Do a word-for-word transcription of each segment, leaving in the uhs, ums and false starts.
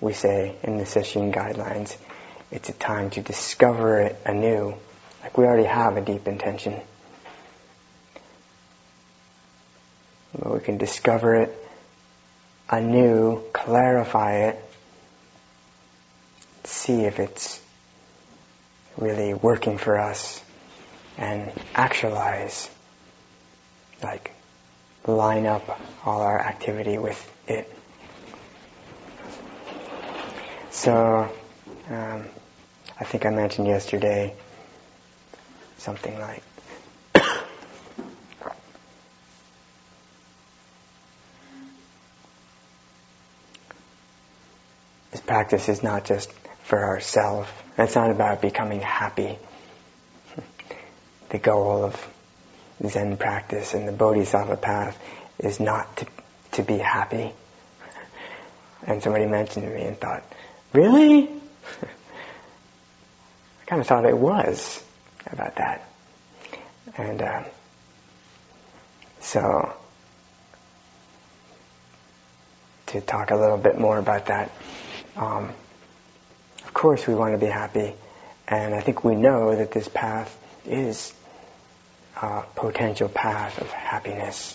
we say in the Sesshin guidelines, it's a time to discover it anew. Like we already have a deep intention. But we can discover it anew, clarify it, see if it's really working for us, and actualize, like line up all our activity with it. So, um, I think I mentioned yesterday something like this practice is not just for ourselves. It's not about becoming happy. The goal of Zen practice and the Bodhisattva path is not to, to be happy. And somebody mentioned to me and thought, really? I kind of thought it was about that. And uh, so, to talk a little bit more about that, um, of course we want to be happy, and I think we know that this path is a potential path of happiness.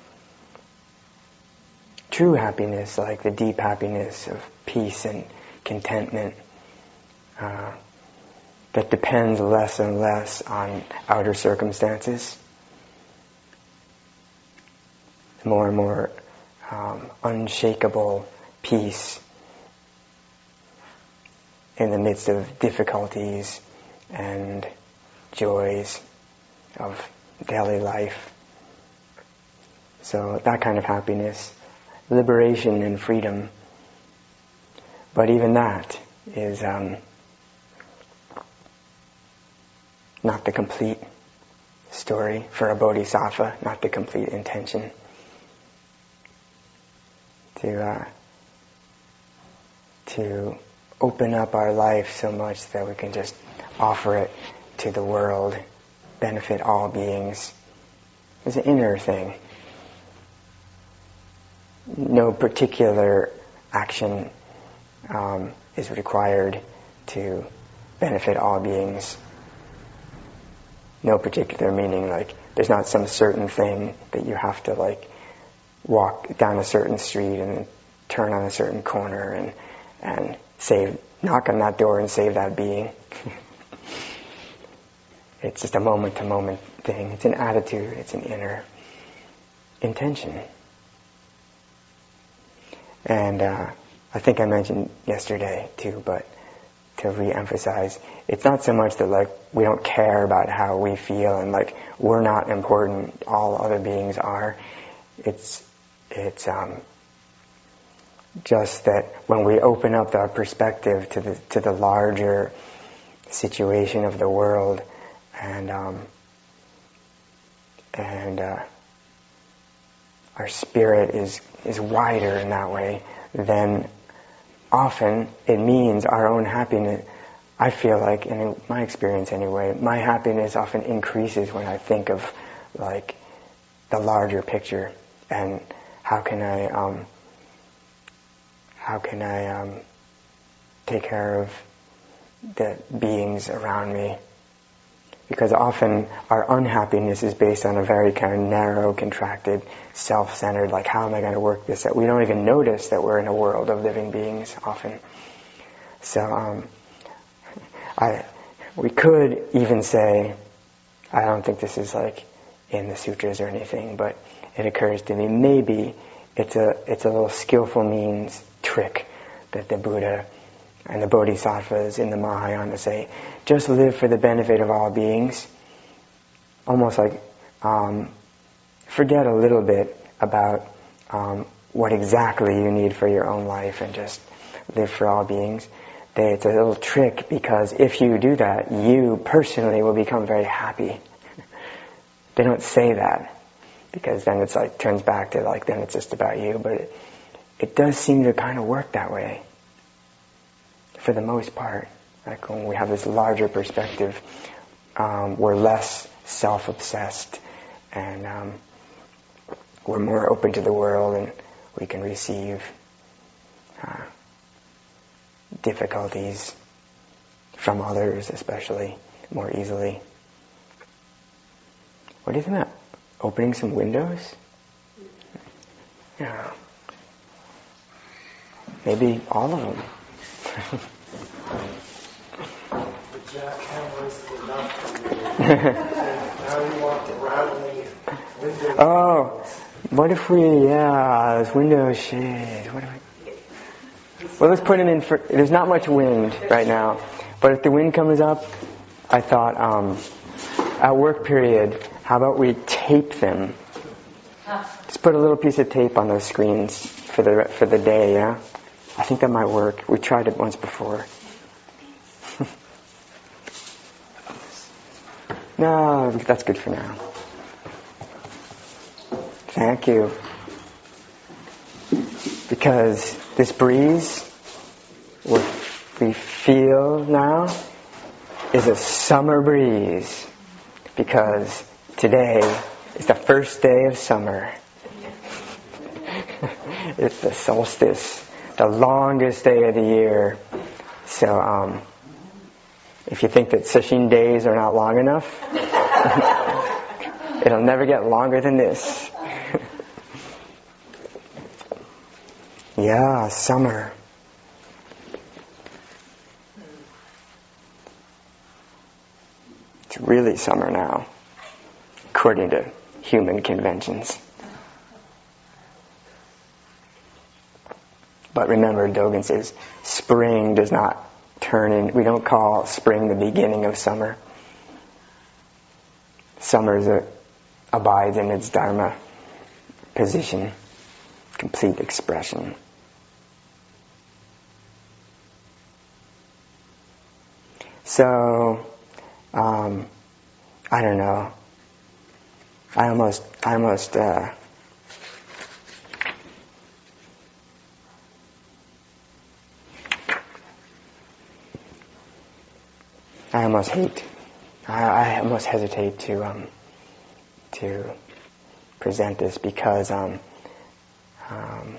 True happiness, like the deep happiness of peace and contentment, uh, that depends less and less on outer circumstances. More and more um, unshakable peace in the midst of difficulties and joys of daily life. So that kind of happiness, liberation and freedom. But even that is um, not the complete story for a bodhisattva, not the complete intention. To uh, to open up our life so much that we can just offer it to the world, benefit all beings. It's an inner thing. No particular action um, is required to benefit all beings. No particular meaning, like there's not some certain thing that you have to like walk down a certain street and turn on a certain corner and and save, knock on that door and save that being. It's just a moment-to-moment thing. It's an attitude. It's an inner intention. And uh, I think I mentioned yesterday too, but to re-emphasize, it's not so much that like we don't care about how we feel and like we're not important, all other beings are. It's it's um, just that when we open up our perspective to the to the larger situation of the world, and um, and uh, our spirit is is wider in that way, then often it means our own happiness. I feel like, in my experience anyway, my happiness often increases when I think of like the larger picture and how can I um, how can I um, take care of the beings around me. Because often our unhappiness is based on a very kind of narrow, contracted, self-centered, like how am I going to work this out? We don't even notice that we're in a world of living beings often. So um, I, we could even say, I don't think this is like in the sutras or anything, but it occurs to me, maybe it's a it's a little skillful means trick that the Buddha and the Bodhisattvas in the Mahayana say, just live for the benefit of all beings. Almost like um, forget a little bit about um, what exactly you need for your own life and just live for all beings. They, it's a little trick because if you do that, you personally will become very happy. They don't say that because then it's like turns back to like then it's just about you, but it, it does seem to kind of work that way. For the most part, like when we have this larger perspective, um, we're less self-obsessed and um, we're more open to the world and we can receive uh, difficulties from others, especially, more easily. What do you think about opening some windows? Yeah. Maybe all of them. The jackhammers were not for you. Now you want the rattling windows. Oh, what if we, yeah, those window shades. What if we, well, let's put them in for, there's not much wind right now, but if the wind comes up, I thought, um, at work period, how about we tape them? Just put a little piece of tape on those screens for the for the day, yeah? I think that might work. We tried it once before. No, that's good for now. Thank you. Because this breeze, what we feel now, is a summer breeze. Because today is the first day of summer. It's the solstice, the longest day of the year. So, um, if you think that sesshin days are not long enough, it'll never get longer than this. Yeah, summer. It's really summer now, according to human conventions. But remember, Dogen says, spring does not turn in, we don't call spring the beginning of summer. Summer is a, abides in its dharma position, complete expression. So, um, I don't know. I almost, I almost, uh, I almost hate, I, I almost hesitate to, um, to present this because, um, um,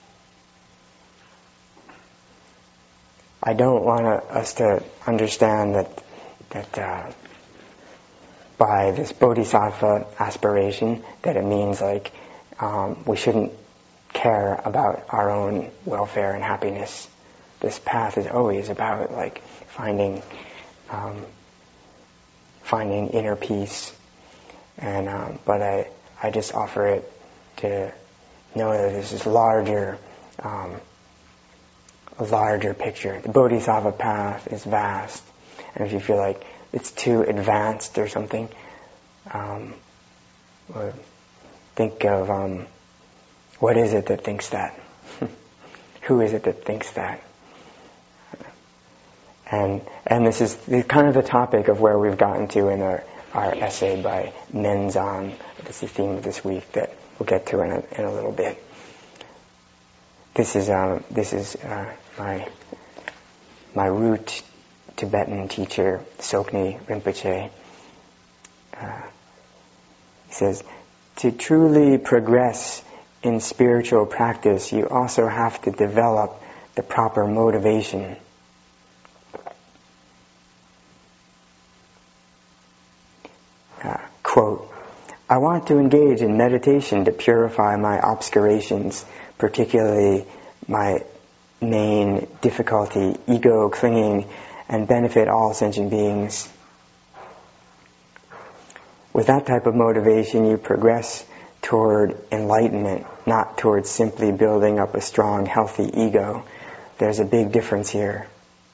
I don't want us to understand that, that, uh, by this bodhisattva aspiration, that it means like, um, we shouldn't care about our own welfare and happiness. This path is always about like finding Um, finding inner peace, and um, but I I just offer it to know that this is larger, um, a larger picture. The Bodhisattva path is vast, and if you feel like it's too advanced or something, um, or think of um, what is it that thinks that? Who is it that thinks that? And and this is the, kind of the topic of where we've gotten to in our, our essay by Menzan. That's the theme of this week that we'll get to in a, in a little bit. This is um, this is uh, my my root Tibetan teacher, Tsoknyi Rinpoche. Uh, he says, to truly progress in spiritual practice, you also have to develop the proper motivation. Uh, quote, I want to engage in meditation to purify my obscurations, particularly my main difficulty, ego clinging, and benefit all sentient beings. With that type of motivation, you progress toward enlightenment, not towards simply building up a strong, healthy ego. There's a big difference here.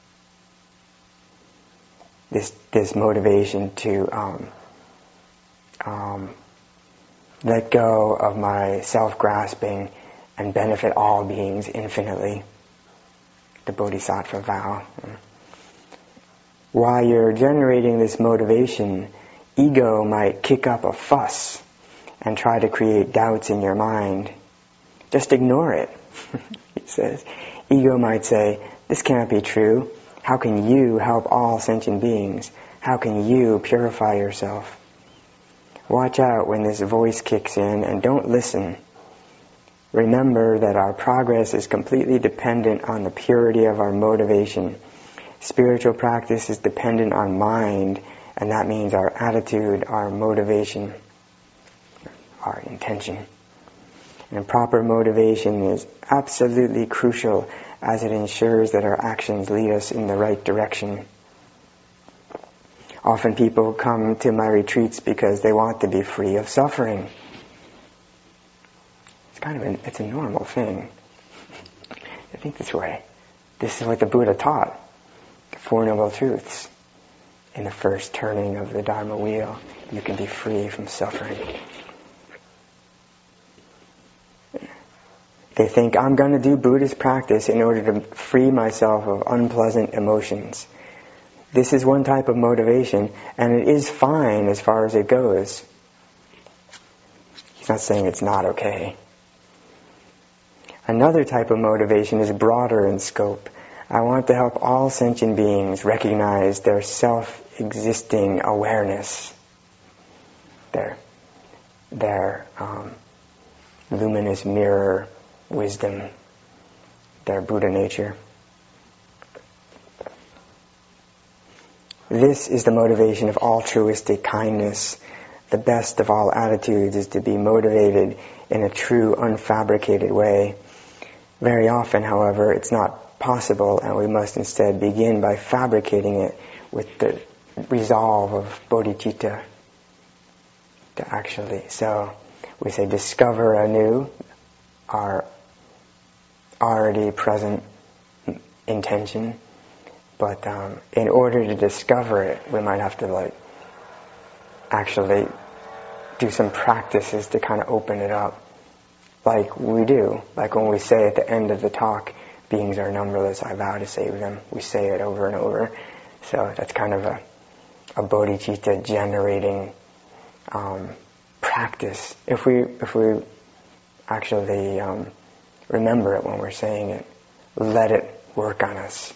This this motivation to um, um, let go of my self-grasping and benefit all beings infinitely. The Bodhisattva vow. While you're generating this motivation, ego might kick up a fuss and try to create doubts in your mind. Just ignore it, he says. Ego might say, this can't be true. How can you help all sentient beings? How can you purify yourself? Watch out when this voice kicks in and don't listen. Remember that our progress is completely dependent on the purity of our motivation. Spiritual practice is dependent on mind, and that means our attitude, our motivation, our intention. And proper motivation is absolutely crucial as it ensures that our actions lead us in the right direction. Often people come to my retreats because they want to be free of suffering. It's kind of an, it's a normal thing. I think this way. This is what the Buddha taught. The Four Noble Truths. In the first turning of the Dharma wheel, you can be free from suffering. They think, I'm going to do Buddhist practice in order to free myself of unpleasant emotions. This is one type of motivation, and it is fine as far as it goes. He's not saying it's not okay. Another type of motivation is broader in scope. I want to help all sentient beings recognize their self-existing awareness, their, their um, luminous mirror wisdom, their Buddha nature. This is the motivation of altruistic kindness. The best of all attitudes is to be motivated in a true, unfabricated way. Very often, however, it's not possible, and we must instead begin by fabricating it with the resolve of bodhicitta to actually. So we say discover anew our already present intention, but um, in order to discover it, we might have to like actually do some practices to kind of open it up, like we do, like when we say at the end of the talk, beings are numberless, I vow to save them. We say it over and over. So that's kind of a, a bodhicitta generating um, practice. If we if we actually um, remember it when we're saying it, let it work on us.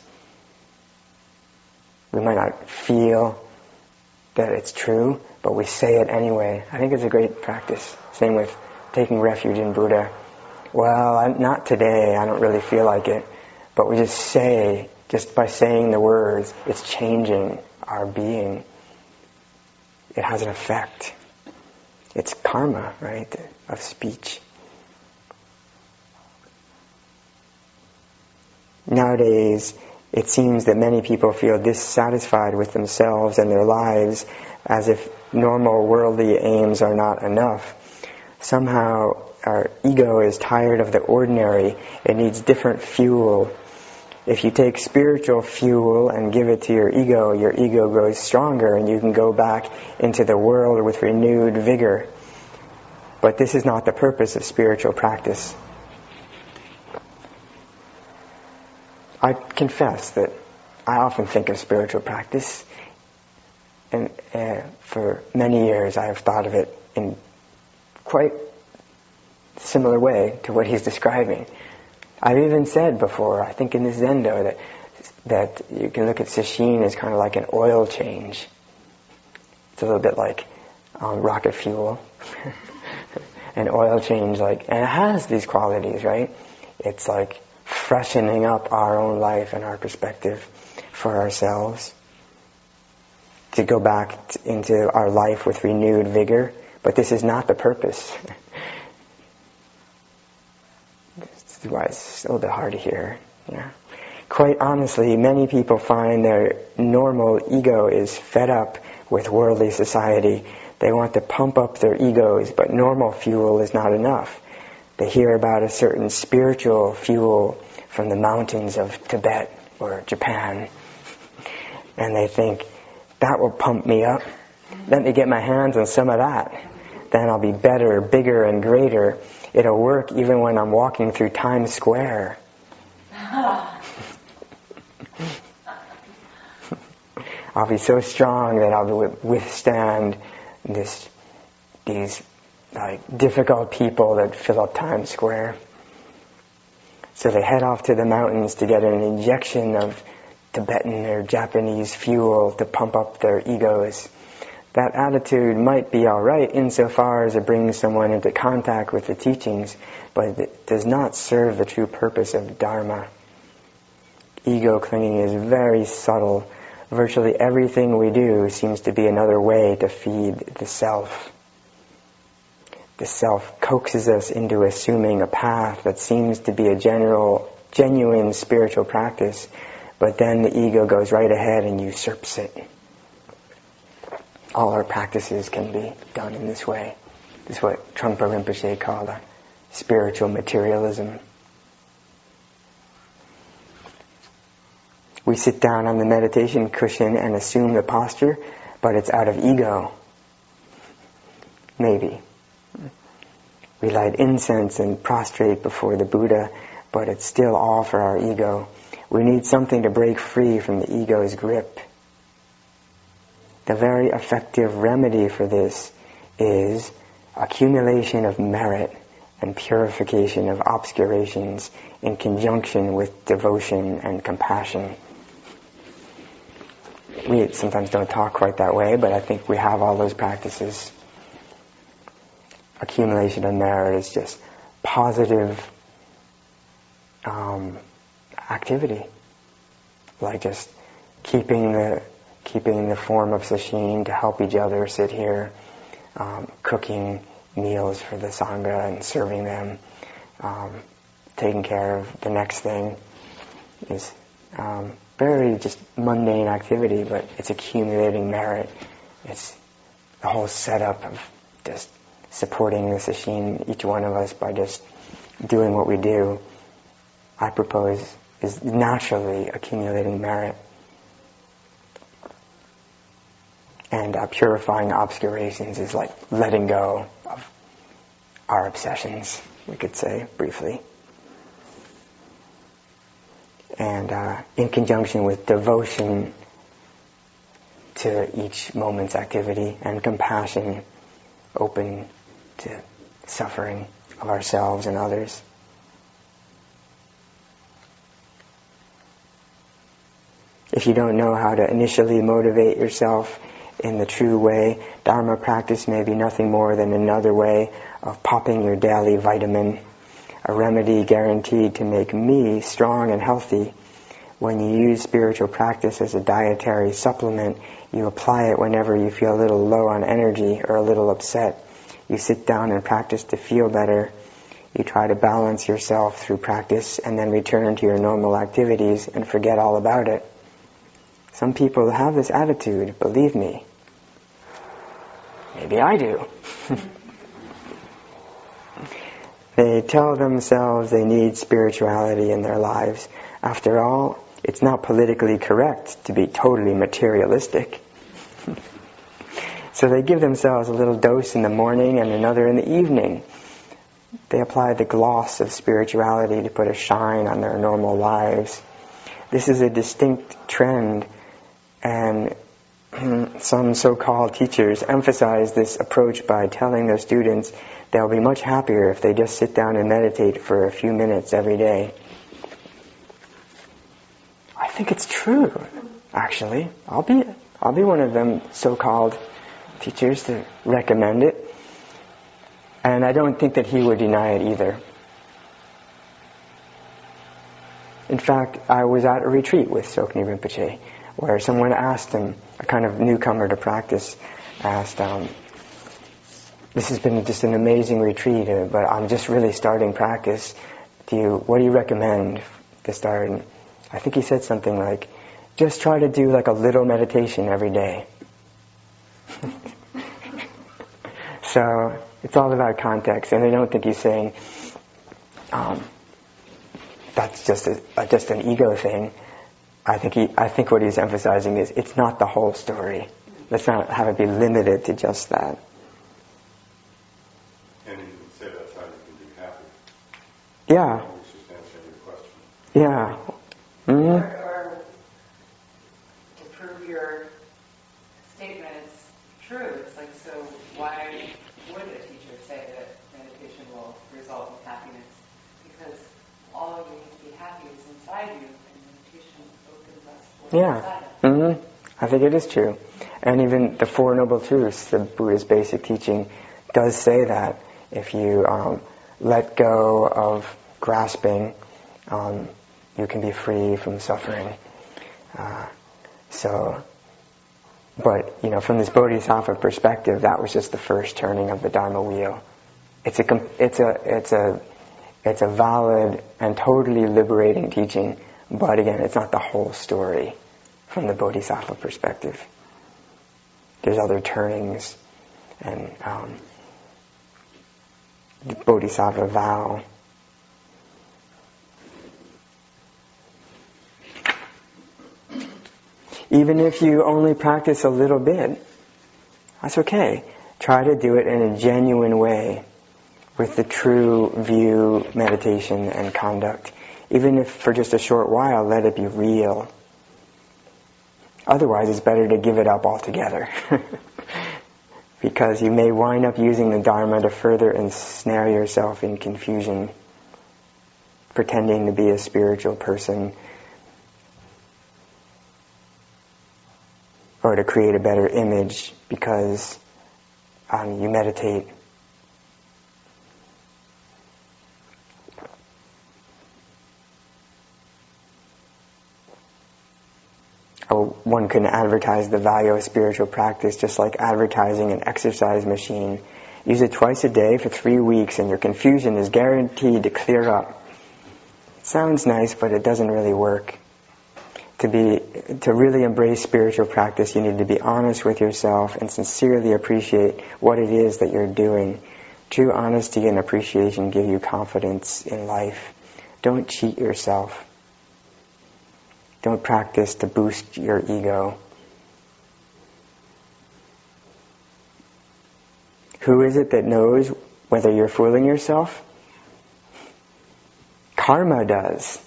We might not feel that it's true, but we say it anyway. I think it's a great practice. Same with taking refuge in Buddha. Well, I'm, not today, I don't really feel like it. But we just say, just by saying the words, it's changing our being. It has an effect. It's karma, right, of speech. Nowadays, it seems that many people feel dissatisfied with themselves and their lives, as if normal worldly aims are not enough. Somehow our ego is tired of the ordinary. It needs different fuel. If you take spiritual fuel and give it to your ego, your ego grows stronger and you can go back into the world with renewed vigor. But this is not the purpose of spiritual practice. I confess that I often think of spiritual practice, and uh, for many years I have thought of it in quite a similar way to what he's describing. I've even said before, I think in this Zendo, that that you can look at sesshin as kind of like an oil change. It's a little bit like um, rocket fuel. An oil change, like, and it has these qualities, right? It's like freshening up our own life and our perspective for ourselves, to go back t- into our life with renewed vigor. But this is not the purpose. This is why it's a little bit hard to hear. Yeah. Quite honestly, many people find their normal ego is fed up with worldly society. They want to pump up their egos, but normal fuel is not enough. They hear about a certain spiritual fuel from the mountains of Tibet or Japan, and they think, that will pump me up. Let me get my hands on some of that. Then I'll be better, bigger, and greater. It'll work even when I'm walking through Times Square. I'll be so strong that I'll withstand this, these like difficult people that fill up Times Square. So they head off to the mountains to get an injection of Tibetan or Japanese fuel to pump up their egos. that attitude might be all right insofar as it brings someone into contact with the teachings, but it does not serve the true purpose of Dharma. Ego clinging is very subtle. Virtually everything we do seems to be another way to feed the self. The self coaxes us into assuming a path that seems to be a general, genuine spiritual practice, but then the ego goes right ahead and usurps it. All our practices can be done in this way. This is what Trungpa Rinpoche called a spiritual materialism. We sit down on the meditation cushion and assume the posture, but it's out of ego. Maybe. We light incense and prostrate before the Buddha, but it's still all for our ego. We need something to break free from the ego's grip. The very effective remedy for this is accumulation of merit and purification of obscurations in conjunction with devotion and compassion. We sometimes don't talk quite that way, but I think we have all those practices. Accumulation of merit is just positive um, activity, like just keeping the keeping the form of sesshin to help each other sit here, um, cooking meals for the sangha and serving them, um, taking care of the next thing is um, very just mundane activity, but it's accumulating merit. It's the whole setup of just supporting the sesshin, each one of us, by just doing what we do, I propose, is naturally accumulating merit. And uh, purifying obscurations is like letting go of our obsessions, we could say briefly. And uh, in conjunction with devotion to each moment's activity and compassion, open to suffering of ourselves and others. If you don't know how to initially motivate yourself in the true way, Dharma practice may be nothing more than another way of popping your daily vitamin, a remedy guaranteed to make me strong and healthy. When you use spiritual practice as a dietary supplement, you apply it whenever you feel a little low on energy or a little upset. You sit down and practice to feel better. You try to balance yourself through practice and then return to your normal activities and forget all about it. Some people have this attitude, believe me. Maybe I do. They tell themselves they need spirituality in their lives. After all, it's not politically correct to be totally materialistic. So they give themselves a little dose in the morning and another in the evening. They apply the gloss of spirituality to put a shine on their normal lives. This is a distinct trend, and some so-called teachers emphasize this approach by telling their students they'll be much happier if they just sit down and meditate for a few minutes every day. I think it's true, actually. I'll be I'll be one of them so-called teachers to recommend it. And I don't think that he would deny it either. In fact, I was at a retreat with Tsoknyi Rinpoche where someone asked him, a kind of newcomer to practice, asked, um, this has been just an amazing retreat, uh, but I'm just really starting practice. Do you, what do you recommend to start? And I think he said something like, just try to do like a little meditation every day. So it's all about context, and I don't think he's saying um, that's just a, a, just an ego thing. I think he, I think what he's emphasizing is it's not the whole story. Let's not have it be limited to just that. And you can say that's how you can be happy. Yeah. I was just answering your question. Yeah. Mm-hmm. Or, or to prove your statement is true. It's like, so why would a teacher say that meditation will result in happiness? Because all you need to be happy is inside you, and meditation opens us to what's Yeah. inside us. Mm-hmm. I think it is true. And even the Four Noble Truths, the Buddha's basic teaching, does say that if you um, let go of grasping, um, you can be free from suffering. Uh, so, but, you know, from this Bodhisattva perspective, that was just the first turning of the Dharma wheel. It's a, it's a, it's a, it's a valid and totally liberating teaching, but again, it's not the whole story from the Bodhisattva perspective. There's other turnings, and um, the Bodhisattva vow. Even if you only practice a little bit, that's okay. Try to do it in a genuine way with the true view, meditation, and conduct. Even if for just a short while, let it be real. Otherwise, it's better to give it up altogether. Because you may wind up using the Dharma to further ensnare yourself in confusion, pretending to be a spiritual person, or to create a better image because um, you meditate. Oh, one can advertise the value of spiritual practice just like advertising an exercise machine. Use it twice a day for three weeks and your confusion is guaranteed to clear up. It sounds nice, but it doesn't really work. To be, to really embrace spiritual practice, you need to be honest with yourself and sincerely appreciate what it is that you're doing. True honesty and appreciation give you confidence in life. Don't cheat yourself. Don't practice to boost your ego. Who is it that knows whether you're fooling yourself? Karma does.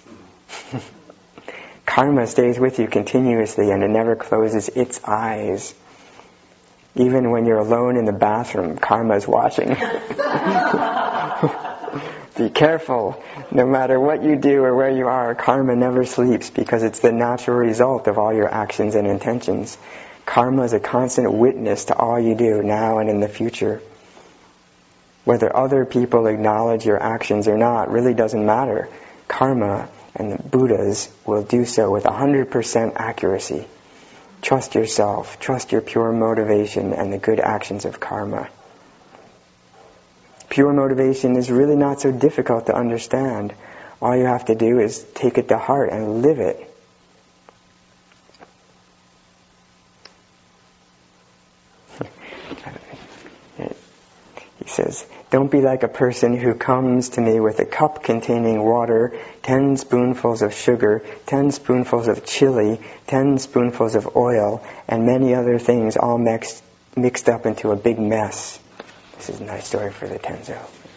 Karma stays with you continuously and it never closes its eyes. Even when you're alone in the bathroom, karma is watching. Be careful. No matter what you do or where you are, karma never sleeps because it's the natural result of all your actions and intentions. Karma is a constant witness to all you do now and in the future. Whether other people acknowledge your actions or not really doesn't matter. Karma and the Buddhas will do so with one hundred percent accuracy. Trust yourself, trust your pure motivation and the good actions of karma. Pure motivation is really not so difficult to understand. All you have to do is take it to heart and live it. He says, don't be like a person who comes to me with a cup containing water, ten spoonfuls of sugar, ten spoonfuls of chili, ten spoonfuls of oil, and many other things all mixed, mixed up into a big mess. This is a nice story for the Tenzo.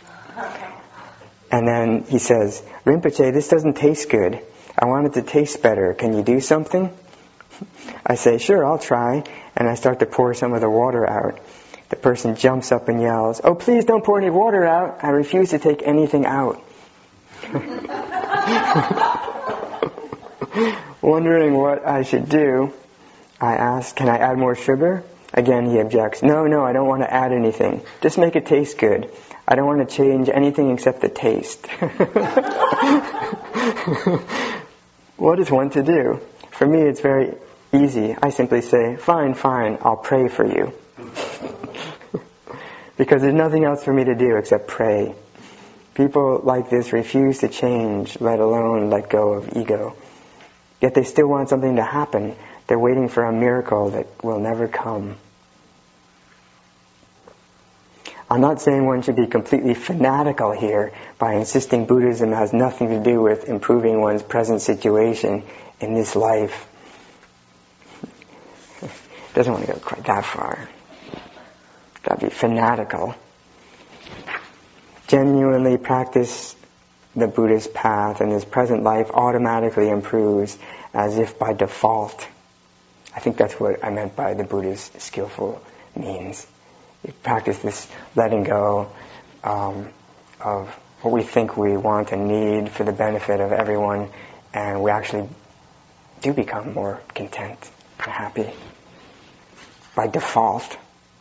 And then he says, Rinpoche, this doesn't taste good. I want it to taste better. Can you do something? I say, sure, I'll try. And I start to pour some of the water out. The person jumps up and yells, oh, please don't pour any water out. I refuse to take anything out. Wondering what I should do, I ask, can I add more sugar? Again, he objects, no, no, I don't want to add anything. Just make it taste good. I don't want to change anything except the taste. What is one to do? For me, it's very easy. I simply say, fine, fine, I'll pray for you. Because there's nothing else for me to do except pray. People like this refuse to change, let alone let go of ego. Yet they still want something to happen. They're waiting for a miracle that will never come. I'm not saying one should be completely fanatical here by insisting Buddhism has nothing to do with improving one's present situation in this life. Doesn't want to go quite that far. Got to be fanatical. Genuinely practice the Buddhist path and his present life automatically improves as if by default. I think that's what I meant by the Buddha's skillful means. You practice this letting go um, of what we think we want and need for the benefit of everyone, and we actually do become more content and happy. by default.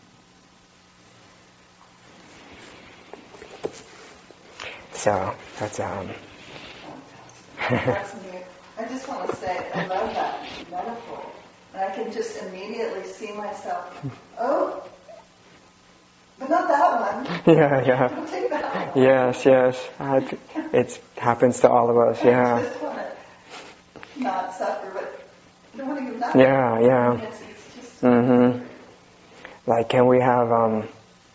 So that's um. That's neat. I just want to say I love that metaphor, and I can just immediately see myself. Oh, but not that one. Yeah, yeah. Don't take that one. Yes, yes. I, it happens to all of us. Yeah. I just want to not suffer, but I don't want to give that. Yeah, yeah. It's, it's just. Mhm. Like, can we have um?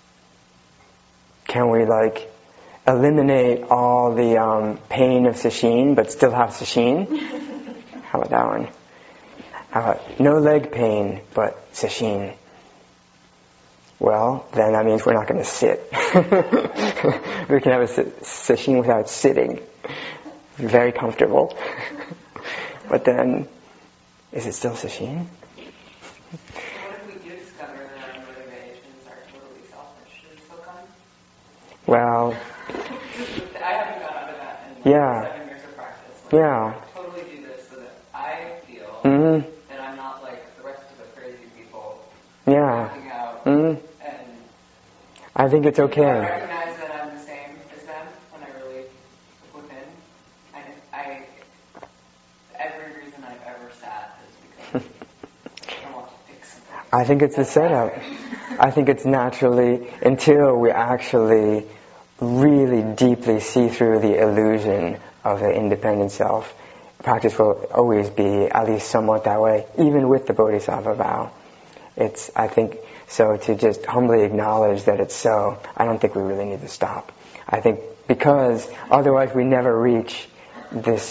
Can we like eliminate all the um, pain of sesshin, but still have sesshin? How about that one? How about no leg pain, but sesshin? Well, then that means we're not going to sit. We can have a sesshin without sitting. Very comfortable. But then, is it still sesshin? What if we do discover that our motivations are totally selfish? Should we still come? Well, I haven't got out of that in yeah. seven years of practice. Like, Yeah. I totally do this so that I feel Mm-hmm. that I'm not like the rest of the crazy people Yeah. acting out. Mm-hmm. And I think it's do I okay. recognize that I'm the same as them when I really look within. And I, every reason I've ever sat is because I want to fix something. I think it's a setup. I think it's naturally, until we actually really deeply see through the illusion of the independent self, practice will always be at least somewhat that way, even with the Bodhisattva vow. It's, I think, so to just humbly acknowledge that it's so, I don't think we really need to stop. I think because otherwise we never reach this,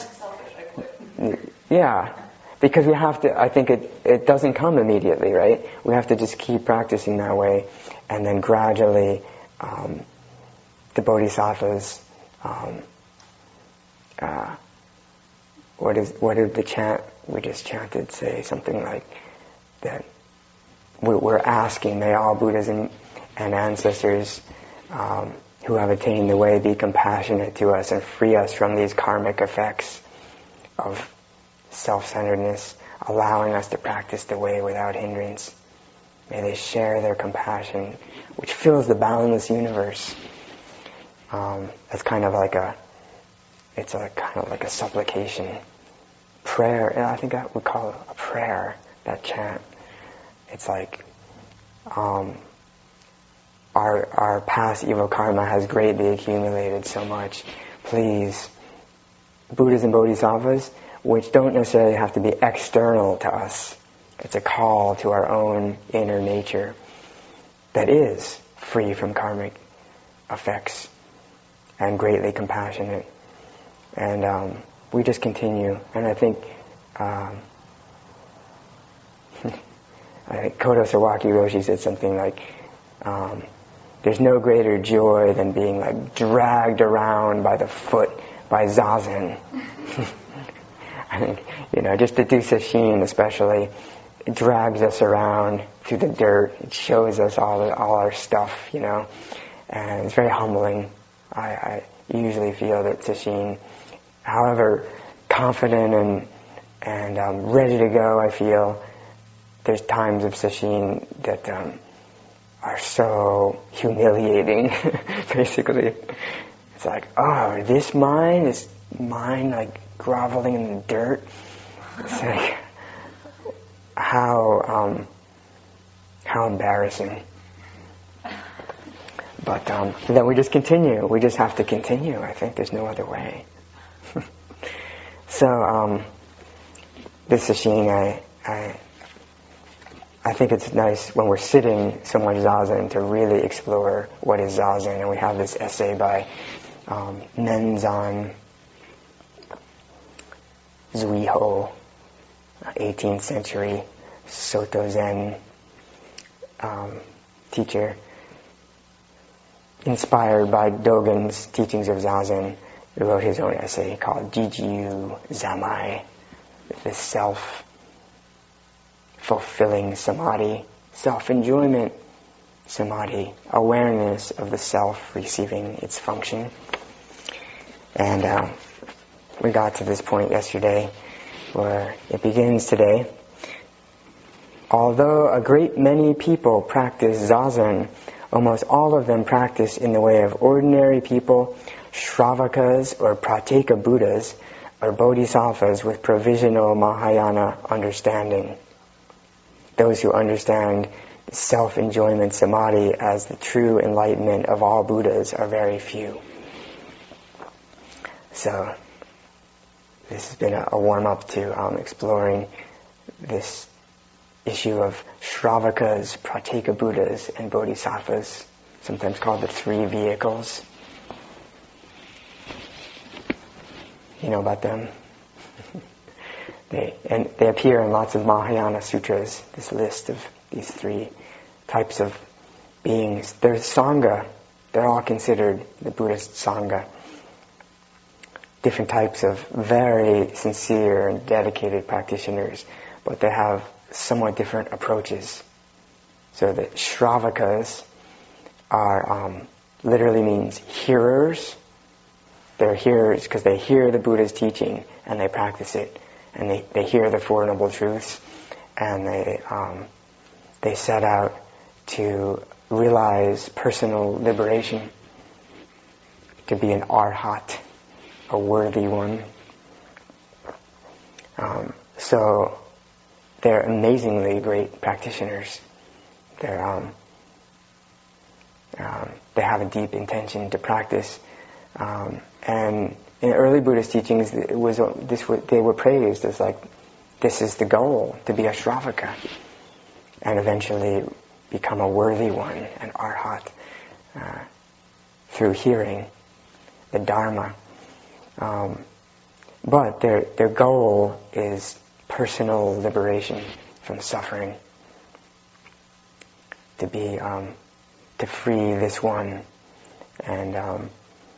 yeah, because we have to, I think it, it doesn't come immediately, right? We have to just keep practicing that way, and then gradually um, the Bodhisattvas, um, uh, what is what did the chant we just chanted say? Something like that we're asking, may all Buddhas and, and ancestors um, who have attained the way be compassionate to us and free us from these karmic effects of self-centeredness, allowing us to practice the way without hindrance. May they share their compassion, which fills the boundless universe. Um, that's kind of like a, it's a kind of like a supplication, prayer. And I think I would call it a prayer, that chant. It's like um, our our past evil karma has greatly accumulated so much. Please, Buddhas and Bodhisattvas, which don't necessarily have to be external to us. It's a call to our own inner nature that is free from karmic effects and greatly compassionate. And um, we just continue. And I think um, I think Kodo Sawaki Roshi said something like, um, there's no greater joy than being like dragged around by the foot by Zazen. I think, you know, just to do sesshin especially, it drags us around through the dirt. It shows us all the, all our stuff, you know, and it's very humbling. I, I usually feel that sesshin, however confident and and um, ready to go I feel, there's times of sesshin that um, are so humiliating, basically. It's like, oh, this mind is mine, like groveling in the dirt. It's like, how um, how embarrassing. But um, then we just continue. We just have to continue. I think there's no other way. So um, this sesshin, I, I I think it's nice when we're sitting so much zazen to really explore what is zazen. And we have this essay by um, Menzan Zuiho, eighteenth century Soto Zen um, teacher, inspired by Dogen's teachings of zazen. He wrote his own essay called Jijiu Zamai, the self fulfilling samadhi, self-enjoyment samadhi, awareness of the self receiving its function. And um, we got to this point yesterday where it begins today. Although a great many people practice zazen, almost all of them practice in the way of ordinary people, Shravakas or Pratyeka Buddhas, or Bodhisattvas with provisional Mahayana understanding. Those who understand self-enjoyment samadhi as the true enlightenment of all Buddhas are very few. So, this has been a, a warm-up to um, exploring this issue of Shravakas, Pratyeka Buddhas, and Bodhisattvas, sometimes called the three vehicles. You know about them? they and they appear in lots of Mahayana sutras, this list of these three types of beings. There's Sangha. They're all considered the Buddhist Sangha. Different types of very sincere and dedicated practitioners, but they have somewhat different approaches. So the Shravakas are um, literally means hearers. They're hearers because they hear the Buddha's teaching and they practice it, and they, they hear the Four Noble Truths, and they um, they set out to realize personal liberation, to be an arhat, a worthy one. Um, so they're amazingly great practitioners. They're um, um, they have a deep intention to practice. Um, and in early Buddhist teachings, it was this. They were praised as like, this is the goal, to be a Shravaka, and eventually become a worthy one, an arhat, uh, through hearing the Dharma. Um, but their their goal is personal liberation from suffering, to be um, to free this one, and um,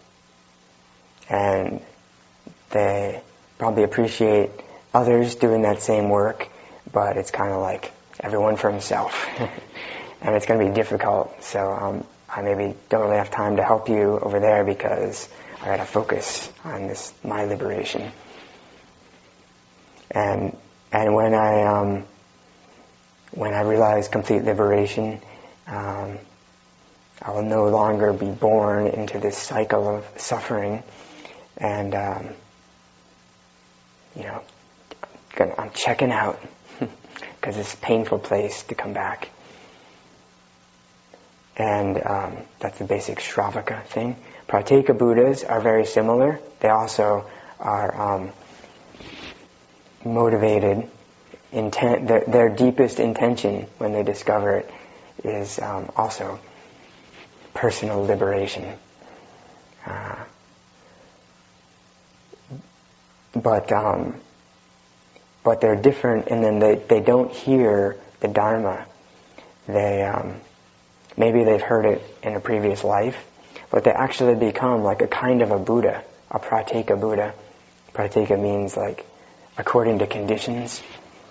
and they probably appreciate others doing that same work, but it's kind of like everyone for himself, and it's going to be difficult. So um, I maybe don't really have time to help you over there because I got to focus on this, my liberation. And and when I um, when I realize complete liberation, um, I will no longer be born into this cycle of suffering, and um, you know, I'm checking out because it's a painful place to come back. And um, that's the basic Shravaka thing. Pratyeka Buddhas are very similar. They also are um, motivated. Intent, their, their deepest intention when they discover it is um, also personal liberation. Uh, but um, but they're different, and then they, they don't hear the Dharma. They um, maybe they've heard it in a previous life, but they actually become like a kind of a Buddha, a Pratyeka Buddha. Pratyeka means like according to conditions,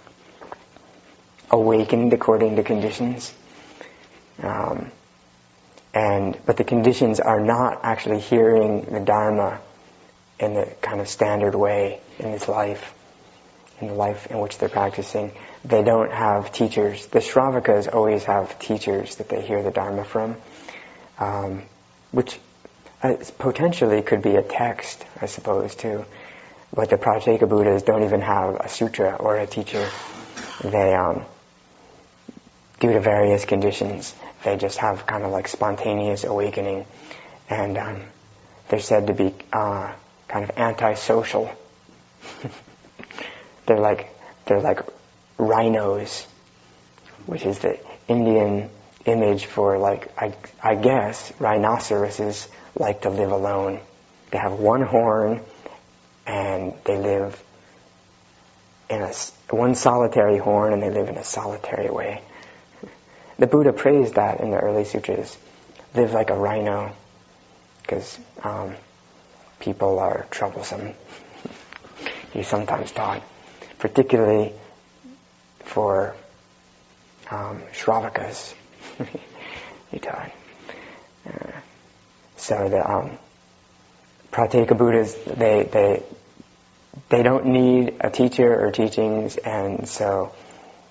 awakened according to conditions. Um, and but the conditions are not actually hearing the Dharma in the kind of standard way in this life, in the life in which they're practicing. They don't have teachers. The Shravakas always have teachers that they hear the Dharma from, um, which uh, potentially could be a text, I suppose, too. But the Pratyeka Buddhas don't even have a sutra or a teacher. They, um, due to various conditions, they just have kind of like spontaneous awakening, and um, they're said to be uh, kind of antisocial. they're like they're like rhinos, which is the Indian image for like I I guess rhinoceroses like to live alone. They have one horn, and they live in a one solitary horn, and they live in a solitary way. The Buddha praised that in the early sutras. Live like a rhino, because um, people are troublesome. He sometimes taught, particularly for um, Shravakas. He taught. Uh, so the um, Pratyeka Buddhas, they they they don't need a teacher or teachings, and so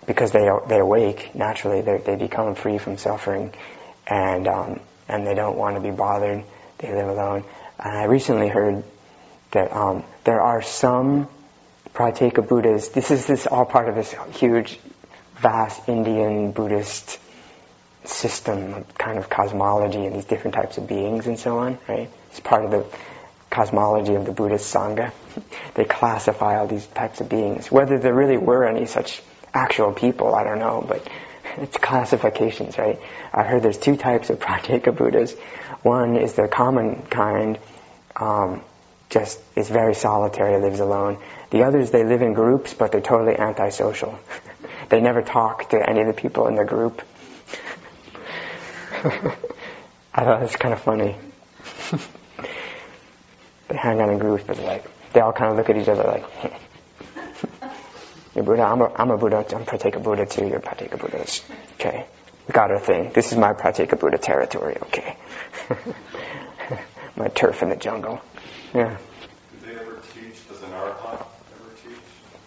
because they they awake naturally, they they become free from suffering, and um, and they don't want to be bothered. They live alone. And I recently heard that um, there are some Prateka Buddhas. This is this all part of this huge, vast Indian Buddhist system, kind of cosmology, and these different types of beings and so on. Right? It's part of the cosmology of the Buddhist Sangha. They classify all these types of beings. Whether there really were any such actual people, I don't know, but it's classifications, right? I heard there's two types of Prateka Buddhas. One is the common kind, um, just is very solitary, lives alone. The others, they live in groups, but they're totally antisocial. They never talk to any of the people in the group. I thought it was kind of funny. They hang out in groups, but like they all kind of look at each other like, "You're Buddha. I'm a, I'm a Buddha. I'm Prateka Buddha too. You're Prateka Buddhas. Okay, we got our thing. This is my Prateka Buddha territory. Okay, my turf in the jungle. Yeah." Did they ever teach? Does an arhat ever teach?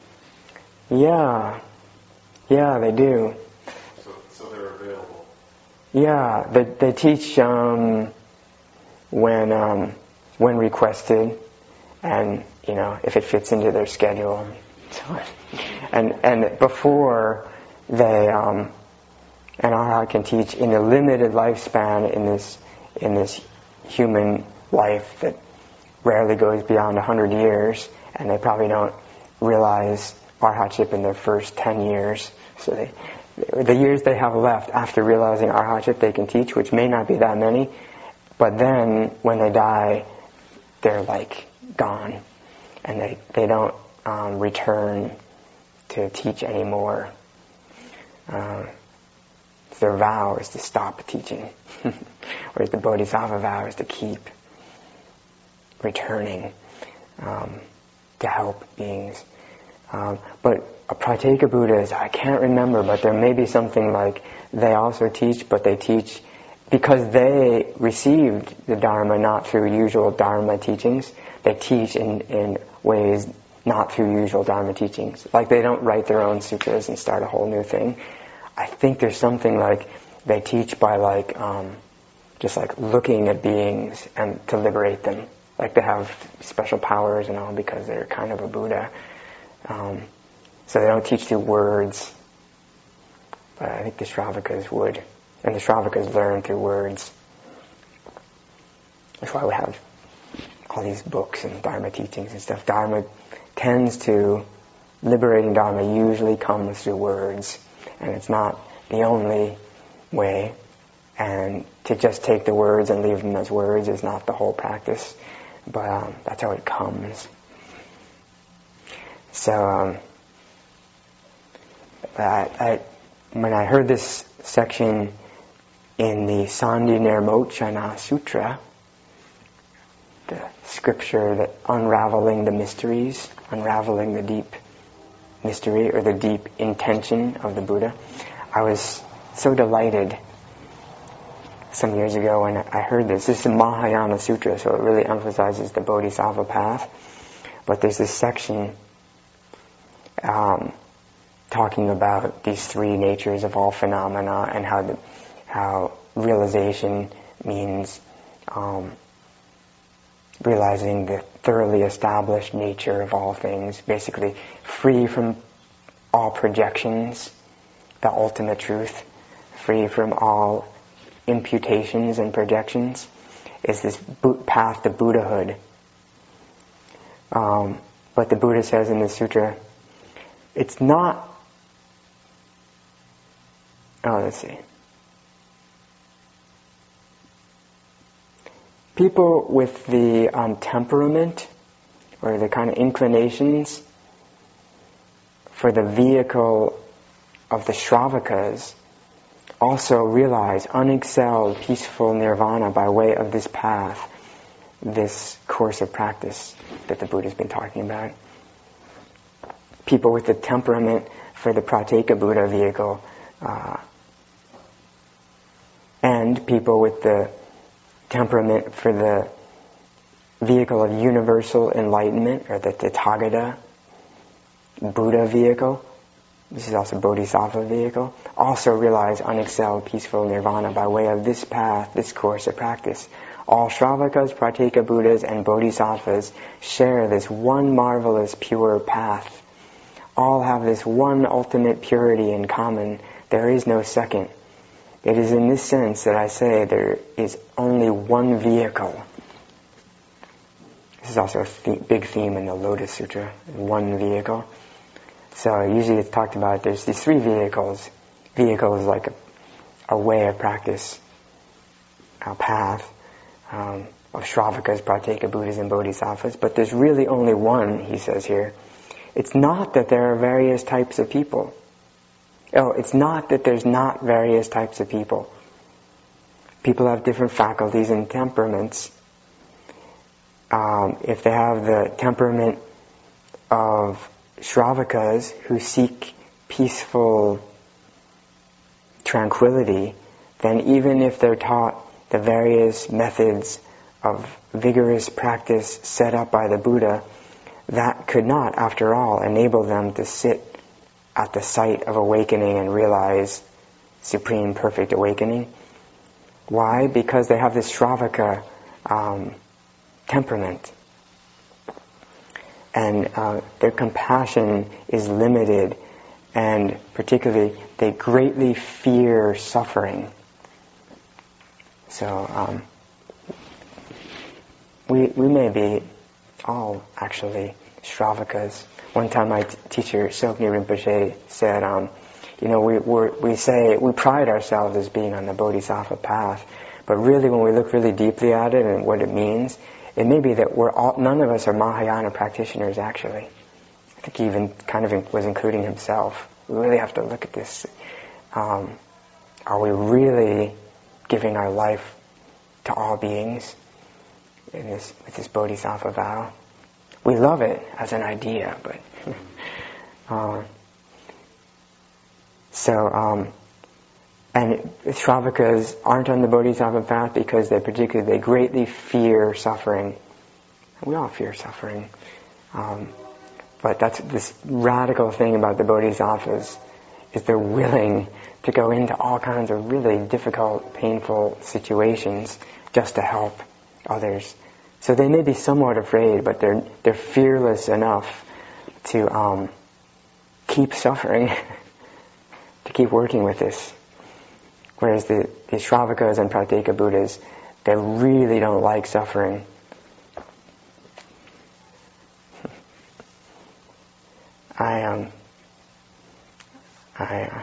Yeah, yeah, they do. So, so they're available. Yeah, they they teach um, when. Um, when requested, and you know if it fits into their schedule, and and before they um, an arhat can teach in a limited lifespan in this in this human life that rarely goes beyond a hundred years, and they probably don't realize arhatship in their first ten years. So they, the years they have left after realizing arhatship, they can teach, which may not be that many, but then when they die, they're like gone, and they, they don't um, return to teach anymore. Uh, their vow is to stop teaching, whereas the bodhisattva vow is to keep returning um, to help beings. Um, but a Prateka Buddha is, I can't remember, but there may be something like they also teach, but they teach because they received the Dharma not through usual Dharma teachings. They teach in, in ways not through usual Dharma teachings. Like they don't write their own sutras and start a whole new thing. I think there's something like they teach by like um, just like looking at beings and to liberate them. Like they have special powers and all because they're kind of a Buddha. Um, so they don't teach through words. But I think the Shravakas would. And the Shravakas learn through words. That's why we have all these books and Dharma teachings and stuff. Dharma tends to, liberating Dharma usually comes through words. And it's not the only way. And to just take the words and leave them as words is not the whole practice. But um, that's how it comes. So, um, I, I, when I heard this section in the Sandhi Nirmochana Sutra, the scripture that unraveling the mysteries, unraveling the deep mystery or the deep intention of the Buddha, I was so delighted some years ago when I heard this. This is the Mahayana Sutra, so it really emphasizes the Bodhisattva path. But there's this section um, talking about these three natures of all phenomena and how the, how realization means um, realizing the thoroughly established nature of all things, basically free from all projections, the ultimate truth, free from all imputations and projections, is this path to Buddhahood. Um, but the Buddha says in the sutra, it's not, oh, let's see. People with the um, temperament or the kind of inclinations for the vehicle of the Shravakas also realize unexcelled peaceful nirvana by way of this path, this course of practice that the Buddha's been talking about. People with the temperament for the Prateka Buddha vehicle uh, and people with the temperament for the vehicle of universal enlightenment, or the Tathagata Buddha vehicle, this is also Bodhisattva vehicle, also realize unexcelled peaceful nirvana by way of this path, this course of practice. All Shravakas, Prateka Buddhas, and Bodhisattvas share this one marvelous pure path. All have this one ultimate purity in common. There is no second. It is in this sense that I say there is only one vehicle. This is also a th- big theme in the Lotus Sutra, one vehicle. So usually it's talked about there's these three vehicles. Vehicle is like a, a way of practice, a path um, of Shravakas, Prateka Buddhas, and Bodhisattvas. But there's really only one, he says here. It's not that there are various types of people. Oh, it's not that there's not various types of people. People have different faculties and temperaments. Um, if they have the temperament of Shravakas who seek peaceful tranquility, then even if they're taught the various methods of vigorous practice set up by the Buddha, that could not, after all, enable them to sit at the site of awakening and realize supreme perfect awakening. Why? Because they have this Shravaka um, temperament. And uh, their compassion is limited, and particularly they greatly fear suffering. So um, we we may be all actually Shravakas. One time my t- teacher, Sokni Rinpoche, said, um, you know, we we're, we say, we pride ourselves as being on the Bodhisattva path, but really when we look really deeply at it and what it means, it may be that we're all, none of us are Mahayana practitioners actually. I think he even kind of in, was including himself. We really have to look at this. Um, are we really giving our life to all beings in this, with this Bodhisattva vow? We love it as an idea, but uh, so um, and Shravakas aren't on the Bodhisattva path because they particularly they greatly fear suffering. We all fear suffering, um, but that's this radical thing about the Bodhisattvas is they're willing to go into all kinds of really difficult, painful situations just to help others. So they may be somewhat afraid, but they're they're fearless enough to um, keep suffering, to keep working with this. Whereas the, the Shravakas and Prateka Buddhas, they really don't like suffering. I um I uh,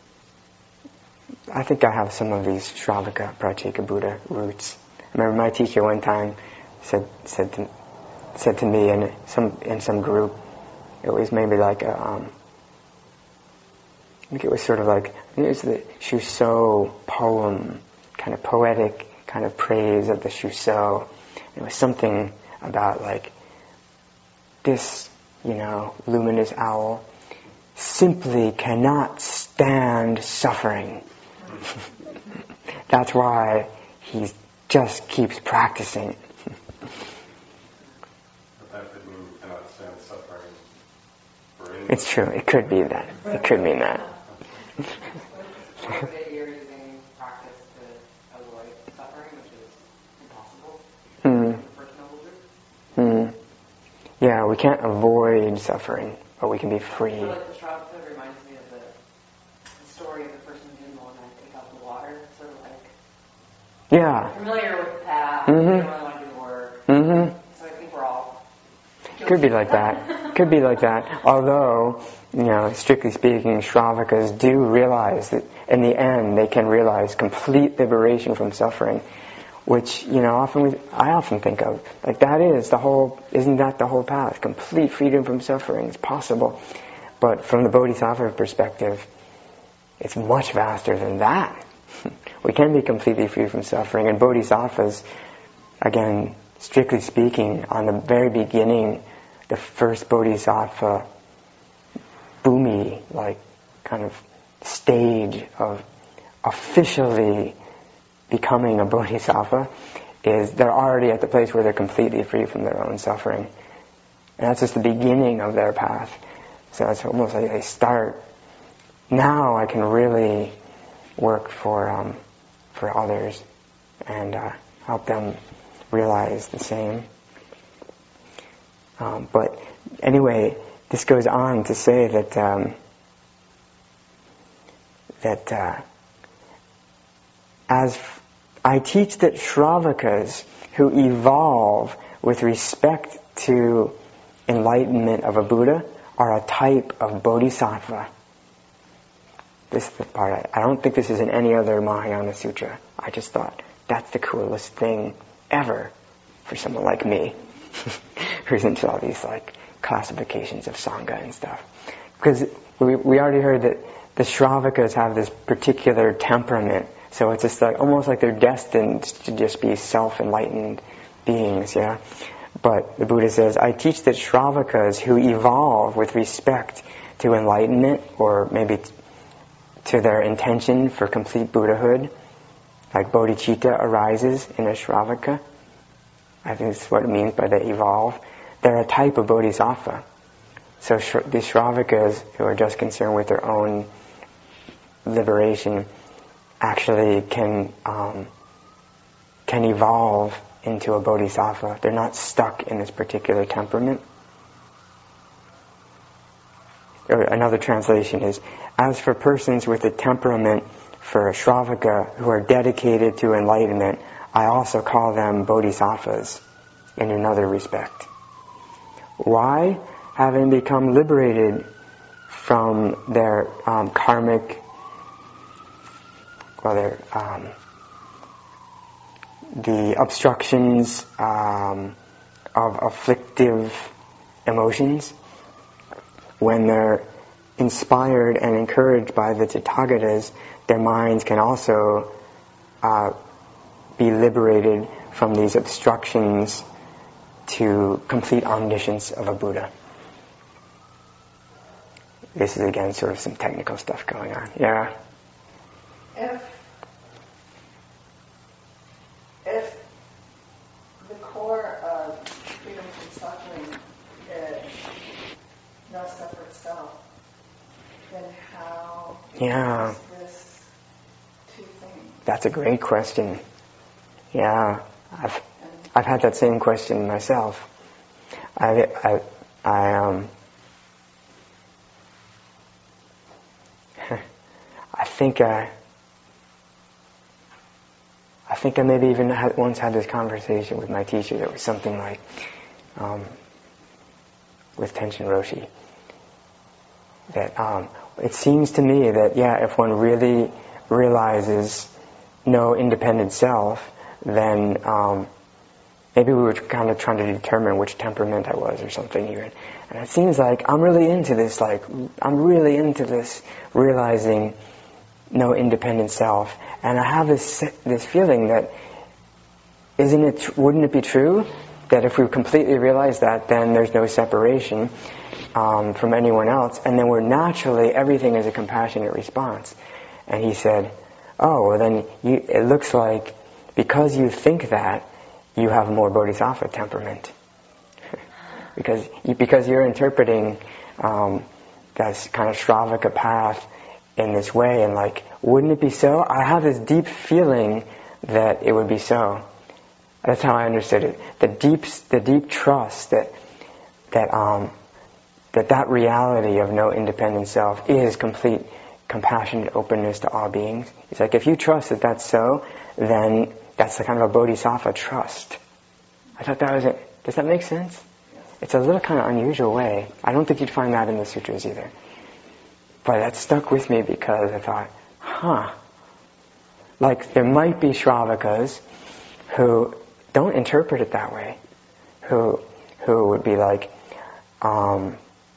I think I have some of these Shravaka Prateka Buddha roots. I remember my teacher one time said said to, said to me in some in some group, it was maybe like a um, I think it was sort of like I think it was the Shuso poem, kind of poetic kind of praise of the Shuso. It was something about like this, you know, luminous owl simply cannot stand suffering. That's why he just keeps practicing. It's true. It could be that. It could mean that. So that you're using practice to avoid suffering, which is impossible. Hmm. For First Noble Truth. Hmm. Yeah, we can't avoid suffering, but we can be free. I feel like the Shravaka reminds me of the, the story of the person who didn't want to take out the water. Sort of like Yeah. familiar with the path. Mm-hmm. You don't really want to do the work. Mm-hmm. So I think we're all Could be like that. Could be like that. Although, you know, strictly speaking, Shravakas do realize that in the end they can realize complete liberation from suffering, which, you know, often we, I often think of, like that is the whole, isn't that the whole path? Complete freedom from suffering is possible. But from the Bodhisattva perspective, it's much vaster than that. We can be completely free from suffering, and Bodhisattvas, again, strictly speaking, on the very beginning, the first Bodhisattva bhumi, like kind of stage of officially becoming a Bodhisattva, is they're already at the place where they're completely free from their own suffering. And that's just the beginning of their path. So it's almost like they start now I can really work for um, for others and uh, help them realize the same. Um, but anyway, this goes on to say that um, that uh, as f- I teach that Shravakas who evolve with respect to enlightenment of a Buddha are a type of Bodhisattva. This is the part. I, I don't think this is in any other Mahayana Sutra. I just thought that's the coolest thing ever for someone like me, who's into all these like classifications of Sangha and stuff. Because we we already heard that the Shravakas have this particular temperament, so it's just like almost like they're destined to just be self-enlightened beings, yeah. But the Buddha says, I teach that Shravakas who evolve with respect to enlightenment, or maybe t- to their intention for complete Buddhahood, like bodhicitta arises in a Shravaka. I think that's what it means by they evolve. They're a type of bodhisattva. So sh- the Shravakas who are just concerned with their own liberation actually can um, can evolve into a bodhisattva. They're not stuck in this particular temperament. Or another translation is, as for persons with a temperament for a Shravaka who are dedicated to enlightenment, I also call them bodhisattvas in another respect. Why? Having become liberated from their um, karmic, well, their um, the obstructions um, of afflictive emotions, when they're inspired and encouraged by the Tathagatas, their minds can also uh, be liberated from these obstructions to complete omniscience of a Buddha. This is again sort of some technical stuff going on. Yeah? If if the core of freedom from suffering is no separate self, then how Yeah. is this two things? That's a great question. Yeah, I've I've had that same question myself. I I I um I think I I think I maybe even had, once had this conversation with my teacher that was something like um, with Tenshin Roshi, that um, it seems to me that yeah, if one really realizes no independent self, then um, maybe we were kind of trying to determine which temperament I was or something even. And it seems like I'm really into this, like I'm really into this realizing no independent self. And I have this this feeling that isn't it? Wouldn't it be true that if we completely realize that, then there's no separation um, from anyone else, and then we're naturally everything is a compassionate response. And he said, "Oh, well then you, it looks like because you think that, you have more bodhisattva temperament, because you, because you're interpreting um, that kind of Shravaka path in this way, and like, wouldn't it be so? I have this deep feeling that it would be so." That's how I understood it. The deep, the deep trust that that um, that that reality of no independent self is complete compassionate openness to all beings. It's like if you trust that that's so, then that's the kind of a bodhisattva trust. I thought that was it. Does that make sense? It's a little kind of unusual way. I don't think you'd find that in the sutras either. But that stuck with me because I thought, huh, like there might be Shravakas who don't interpret it that way, who who would be like, um,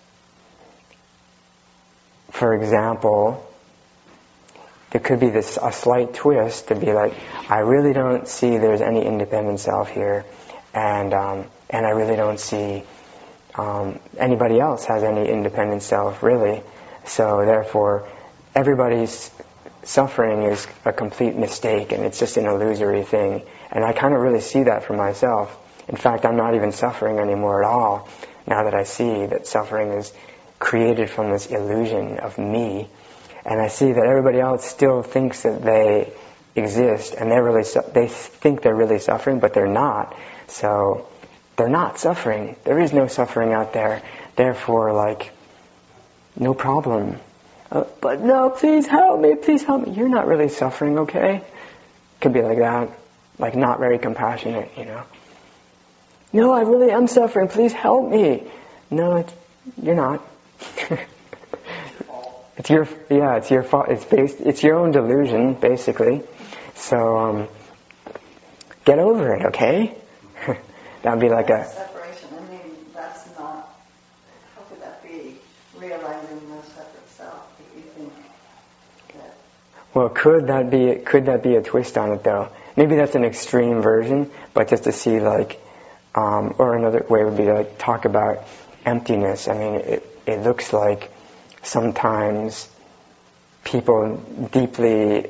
for example, there could be this a slight twist to be like, I really don't see there's any independent self here, and um, and I really don't see um, anybody else has any independent self really. So therefore, everybody's suffering is a complete mistake, and it's just an illusory thing. And I kind of really see that for myself. In fact, I'm not even suffering anymore at all, now that I see that suffering is created from this illusion of me. and I see that everybody else still thinks that they exist, and they're really su- they think they're really suffering, but they're not. So they're not suffering. There is no suffering out there. Therefore, like, no problem. Uh, but no, please help me, please help me. You're not really suffering, okay? Could be like that, like not very compassionate, you know. No, I really am suffering. Please help me. No, it's, you're not. It's your, yeah, it's your fault. It's based, it's your own delusion, basically. So, um, get over it, okay? That'd be like a separation. I mean, that's not. How could that be? Realizing no separate self. If you think that. Well, could that be? Could that be a twist on it, though? Maybe that's an extreme version, but just to see, like, um, or another way would be to like, talk about emptiness. I mean, it it looks like sometimes people deeply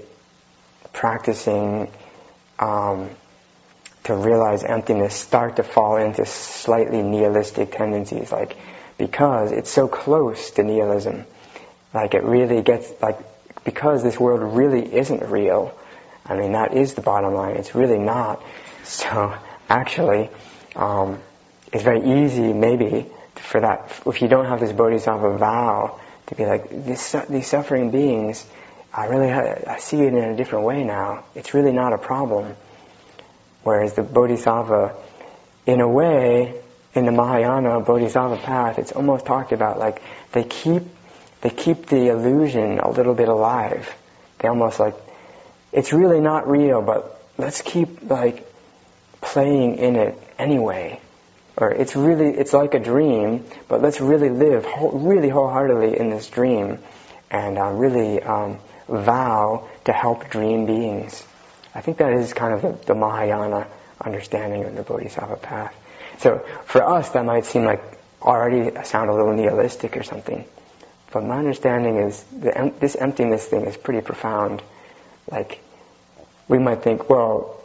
practicing um, to realize emptiness start to fall into slightly nihilistic tendencies, like because it's so close to nihilism, like it really gets like because this world really isn't real. I mean, that is the bottom line. It's really not. So actually, um, it's very easy maybe for that if you don't have this bodhisattva vow to be like this, these suffering beings. I really I see it in a different way now. It's really not a problem. Whereas the bodhisattva, in a way, in the Mahayana bodhisattva path, it's almost talked about like they keep they keep the illusion a little bit alive. They almost like it's really not real, but let's keep like playing in it anyway. Or it's really it's like a dream, but let's really live whole, really wholeheartedly in this dream, and uh, really. Um, vow to help dream beings. I think that is kind of the, the Mahayana understanding of the Bodhisattva path. So for us that might seem like already sound a little nihilistic or something. But my understanding is the em- this emptiness thing is pretty profound. Like we might think, well,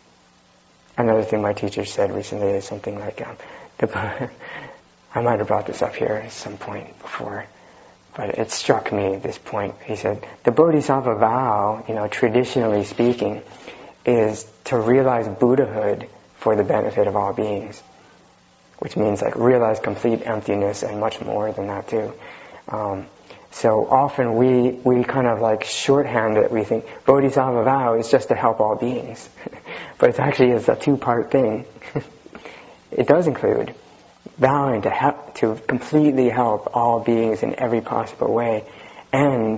another thing my teacher said recently is something like, um, the, I might have brought this up here at some point before. But it struck me at this point. He said, the Bodhisattva vow, you know, traditionally speaking, is to realize Buddhahood for the benefit of all beings. Which means like realize complete emptiness and much more than that too. Um, so often we, we kind of like shorthand it. We think Bodhisattva vow is just to help all beings. But it actually is a two-part thing. It does include vowing to help, to completely help all beings in every possible way, and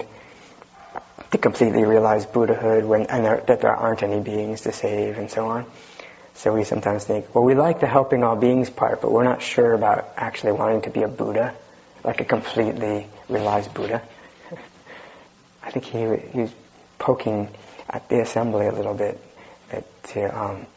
to completely realize Buddhahood when and there, that there aren't any beings to save, and so on. So we sometimes think, well, we like the helping all beings part, but we're not sure about actually wanting to be a Buddha, like a completely realized Buddha. I think he, he was poking at the assembly a little bit, that to um,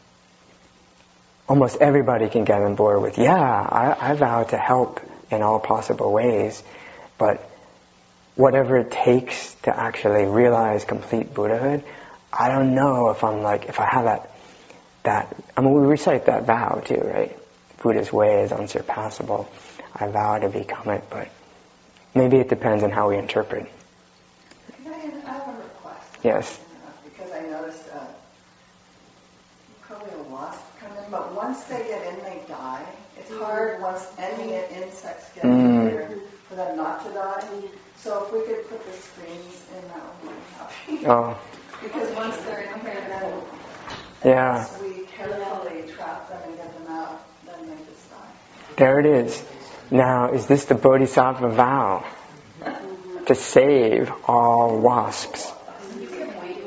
almost everybody can get on board with, yeah, I, I vow to help in all possible ways, but whatever it takes to actually realize complete Buddhahood, I don't know if I'm like, if I have that, that, I mean, we recite that vow too, right? Buddha's way is unsurpassable. I vow to become it, but maybe it depends on how we interpret. Can I, I have a request. Yes. Because I noticed uh, probably a wasp come in, but once they get in, they die. It's hard once any insects get Mm. in here for them not to die. So if we could put the screens in, that would be happy. Oh. Because once they're in here, then Yeah. unless we carefully trap them and get them out, then they just die. There it is. Now, is this the Bodhisattva vow? To save all wasps. You can wait.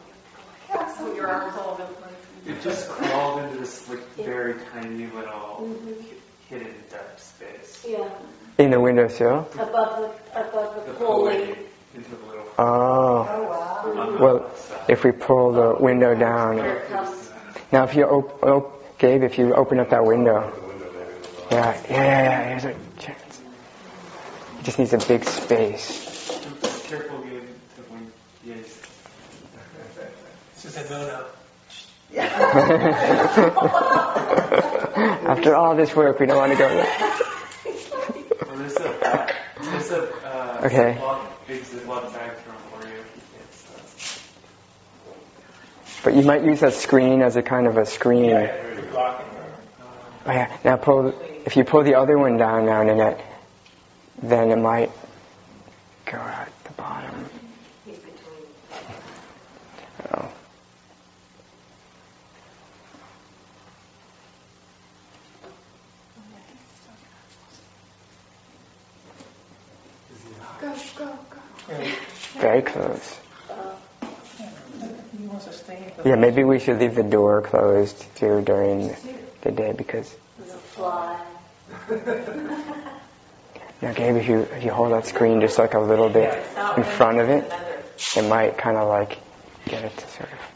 Put your arms all over the place. It just crawled into this like very tiny little hidden depth space. Yeah, In the windowsill? above the above the The pulley. pulley into the little. Oh. Oh, wow. on the Well, side. if we pull the window down. Now, if you op- op- Gabe, if you open up that window. Yeah, yeah, yeah, yeah. Here's a chance. It just needs a big space. Careful, you to when yes. It's just a no-no. After all this work, we don't want to go there. Well, there's a, there's a uh, Okay. Ziploc, big Ziploc bag from But you might use that screen as a kind of a screen. Oh yeah. Now pull. If you pull the other one down now, Nanette, then it might go at the bottom. Oh. Go, go, go. Very close. Yeah, maybe we should leave the door closed too during the day because. Fly. Now, Gabe, if you if you hold that screen just like a little bit in front of it, it might kind of like get it to sort of.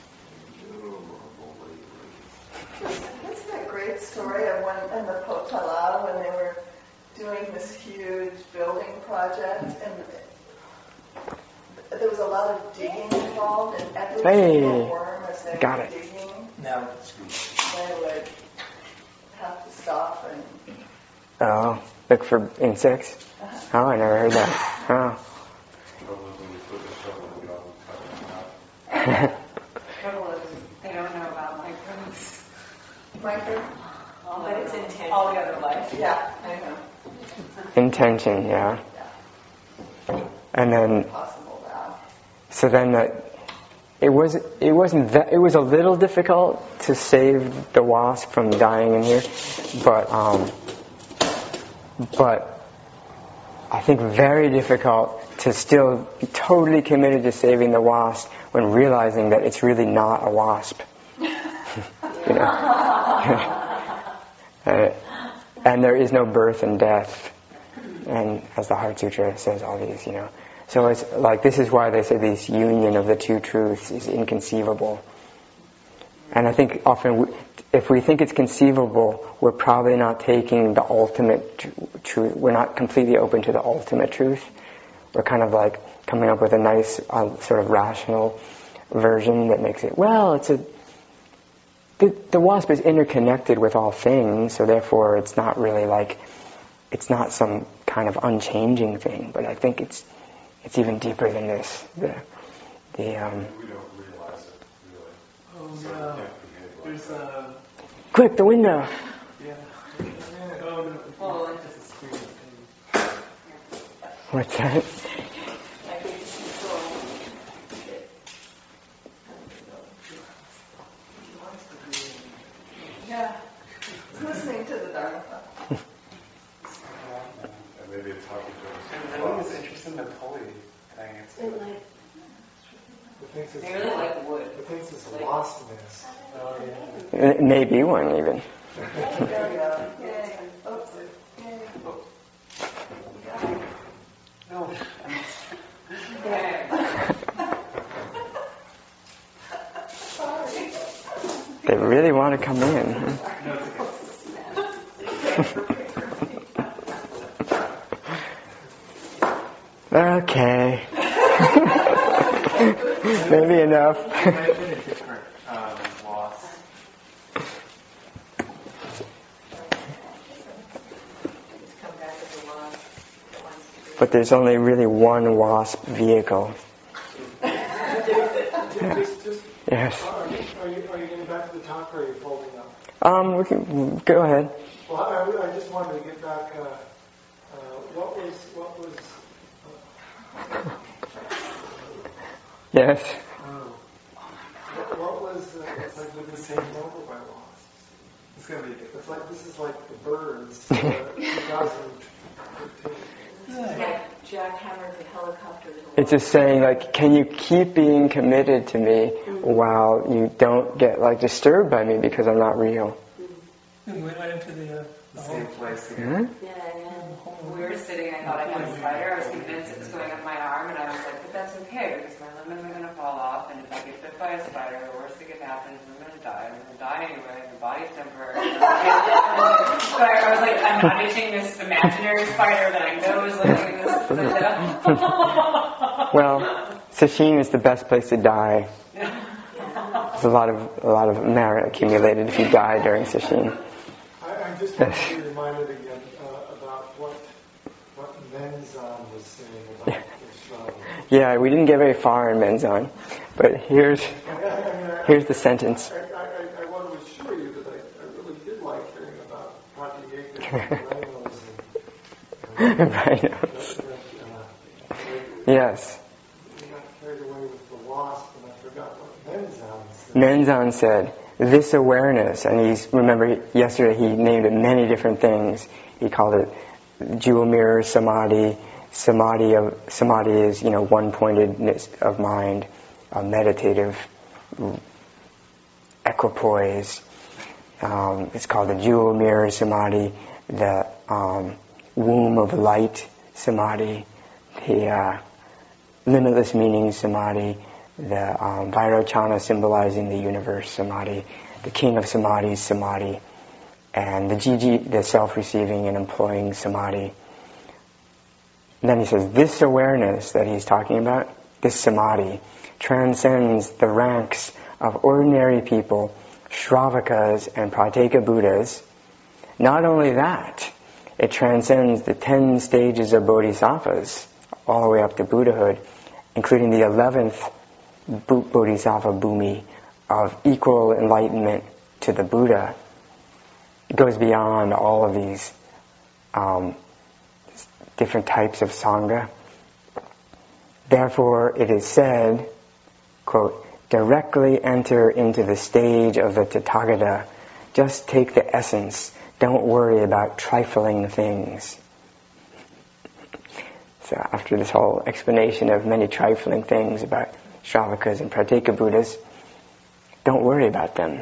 Isn't that a great story of when in the Potala when they were doing this huge building project and there was a lot of digging involved and every Hey, single worm as they got were it. digging, No. they would have to stop and Oh, look for insects. Oh, I never heard that. Oh. Trouble is, they don't know about microbes. micro. All But the it's other- intention. all the other life. Yeah, I know. Intention, yeah. And then, Possible now. so then the, it was it wasn't that it was a little difficult to save the wasp from dying in here, but um, but I think very difficult to still be totally committed to saving the wasp when realizing that it's really not a wasp. You know? uh, and there is no birth and death. And as the Heart Sutra says, all these, you know. So it's like, this is why they say this union of the two truths is inconceivable. And I think often, we, if we think it's conceivable, we're probably not taking the ultimate tr- truth. We're not completely open to the ultimate truth. We're kind of like coming up with a nice, uh, sort of rational version that makes it, well, it's a, the, the wasp is interconnected with all things, so therefore it's not really like, it's not some kind of unchanging thing, but I think it's it's even deeper than this. The the um. We don't realize it, really. Oh, So no. we can't behave like There's that. a... Quick, the window. Yeah. Oh, no. Well, It's just a screen. What's that? Yeah. Listening to the Dharma. And maybe it's talking to us. I think it's interesting the pulley thing. It's It like it thinks it's, They really like wood. it thinks it's a wasp nest. Oh, yeah. It may be one even. there we go. Yay. Oh, yay. No. Sorry. They really want to come in. huh? Okay. Maybe enough. It might have been a different um, wasp. But there's only really one wasp vehicle. Just, just, Yes. are, you, are, you, are you getting back to the talk or are you folding up? Um, we can go ahead. Well, I, I just wanted to get back. Uh, uh, what was what was? Yes. Oh, what, what was? Uh, it's like with the same number by wasps. It's gonna be. It's like this is like the birds. Uh, two thousand fifteen. Yeah, jackhammered the helicopters. It's just saying, like, can you keep being committed to me while you don't get, like, disturbed by me because I'm not real? We went into the, uh, the same place Hmm? again. Yeah, yeah. When we were sitting, I thought I had a spider. I was convinced it was going up my arm, and I was like, but that's okay, because my limbs are going to fall off, and if I get bit by a spider, the worst that could happen is I'm going to die. I'm going to die anyway, and the body's temporary. But I was like, I'm managing this imaginary spider that I know is living in this. Well, Sesshin is the best place to die. There's a lot of a lot of merit accumulated if you die during Sesshin. I, I just want to be reminded again uh, about what what Menzan was saying about this travel. Yeah, we didn't get very far in Menzan, but here's I, I, I mean, I, Here's the sentence. I, I, I, I want to assure you that I, I really did like hearing about Pratyeka and rhinos. Rhinos. Yes. You got carried away with the wasp, and I forgot what Menzan said. Menzan said, this awareness, and he's, remember yesterday he named it many different things. He called it jewel mirror samadhi. Samadhi of, samadhi is, you know, one-pointedness of mind, a meditative equipoise. Um, it's called the jewel mirror samadhi, the um, womb of light samadhi, the uh, limitless meaning samadhi, the um, Vairocana symbolizing the universe samadhi, the king of samadhis samadhi, and the Jiji, the self-receiving and employing samadhi. And then he says, this awareness that he's talking about, this samadhi, transcends the ranks of ordinary people, Shravakas and Pratyeka Buddhas. Not only that, it transcends the ten stages of bodhisattvas, all the way up to Buddhahood, including the eleventh bodhisattva bhumi of equal enlightenment to the Buddha. It goes beyond all of these um, different types of sangha. Therefore, it is said, quote, directly enter into the stage of the Tathagata. Just take the essence. Don't worry about trifling things. So after this whole explanation of many trifling things about Shravakas and Pratyeka Buddhas, don't worry about them.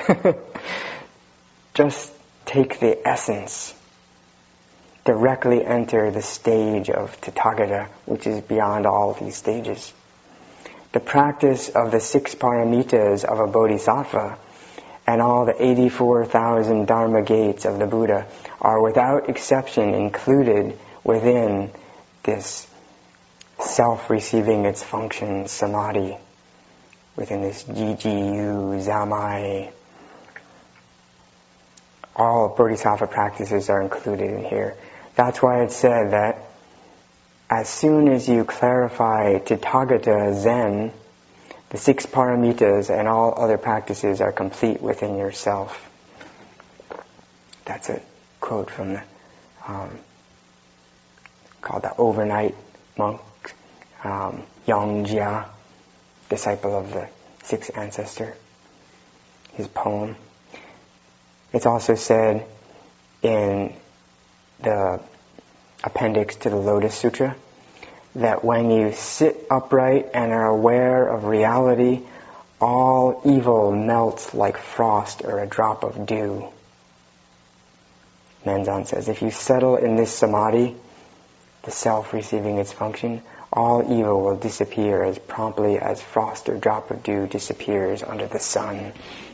Just take the essence. Directly enter the stage of Tathagata, which is beyond all these stages. The practice of the six paramitas of a bodhisattva and all the eighty-four thousand dharma gates of the Buddha are without exception included within this self-receiving its function samadhi, within this Jijiyu Zamai. All bodhisattva practices are included in here. That's why it said that as soon as you clarify Tathagata Zen, the six paramitas and all other practices are complete within yourself. That's a quote from the um, called the overnight monk, um, Yongjia, disciple of the sixth ancestor. His poem. It's also said in the appendix to the Lotus Sutra that when you sit upright and are aware of reality, all evil melts like frost or a drop of dew. Menzan says, if you settle in this samadhi, the self receiving its function, all evil will disappear as promptly as frost or drop of dew disappears under the sun.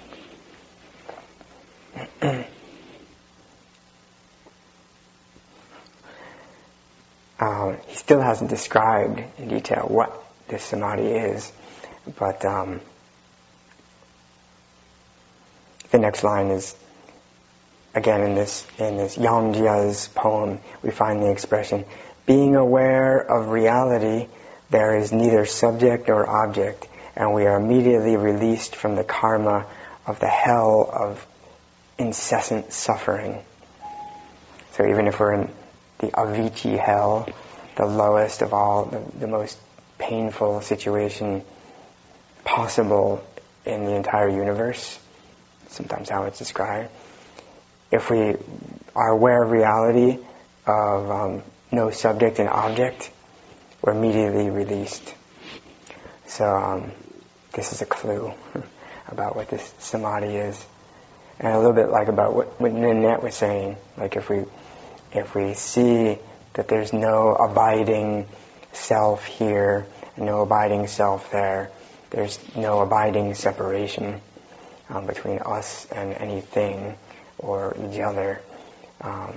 Uh, he still hasn't described in detail what this samadhi is, but um, the next line is, again in this in this Yongjia's poem, we find the expression, being aware of reality, there is neither subject nor object, and we are immediately released from the karma of the hell of incessant suffering. So even if we're in the Avicii hell, the lowest of all, the, the most painful situation possible in the entire universe, sometimes how it's described, if we are aware of reality, of um, no subject and object, we're immediately released. So um, this is a clue about what this samadhi is. And a little bit like about what, what Nanette was saying, like if we if we see that there's no abiding self here, and no abiding self there, there's no abiding separation um, between us and anything or each other, um,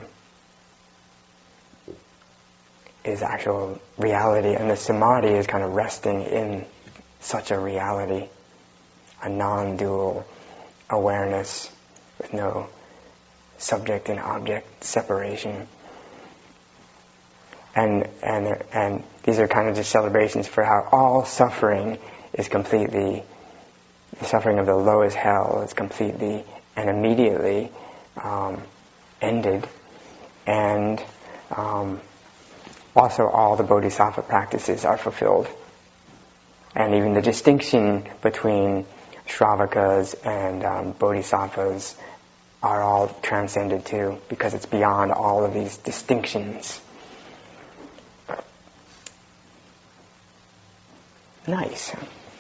is actual reality. And the samadhi is kind of resting in such a reality, a non-dual awareness with no subject and object separation. And and and these are kind of just celebrations for how all suffering is completely the suffering of the lowest hell is completely and immediately um, ended, and um, also all the bodhisattva practices are fulfilled. And even the distinction between Shravakas and um, bodhisattvas are all transcended too, because it's beyond all of these distinctions. Nice.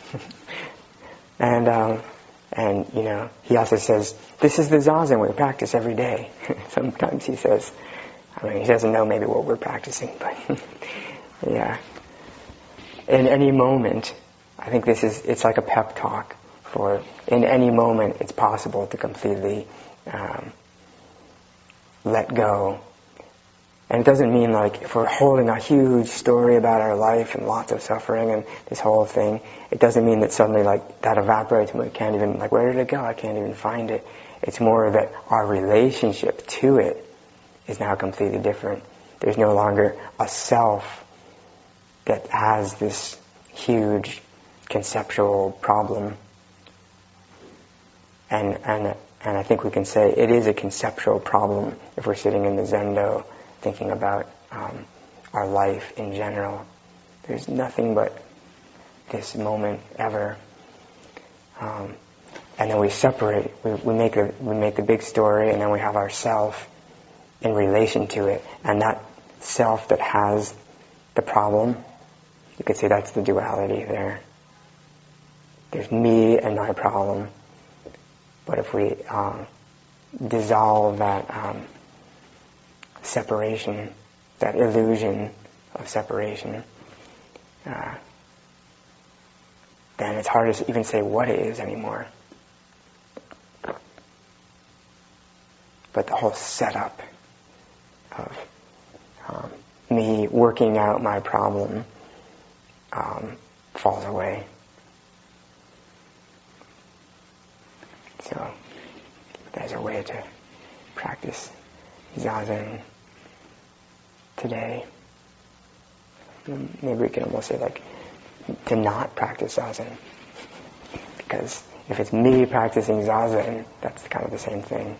and um, and you know, he also says, this is the Zazen we practice every day. Sometimes he says, I mean, he doesn't know maybe what we're practicing, but yeah. In any moment, I think this is, it's like a pep talk for, in any moment it's possible to completely um, let go. And it doesn't mean like if we're holding a huge story about our life and lots of suffering and this whole thing, it doesn't mean that suddenly like that evaporates and we can't even, like where did it go? I can't even find it. It's more that our relationship to it is now completely different. There's no longer a self that has this huge conceptual problem. And, and, and I think we can say it is a conceptual problem if we're sitting in the Zendo thinking about um, our life in general. There's nothing but this moment ever. Um, and then we separate. We, we make a we make the big story, and then we have our self in relation to it. And that self that has the problem, you could say that's the duality there. There's me and my problem. But if we um, dissolve that um, separation, that illusion of separation, uh, then it's hard to even say what it is anymore. But the whole setup of um, me working out my problem um, falls away. So there's a way to practice Zazen today. Maybe we can almost say like to not practice Zazen. Because if it's me practicing Zazen, that's kind of the same thing.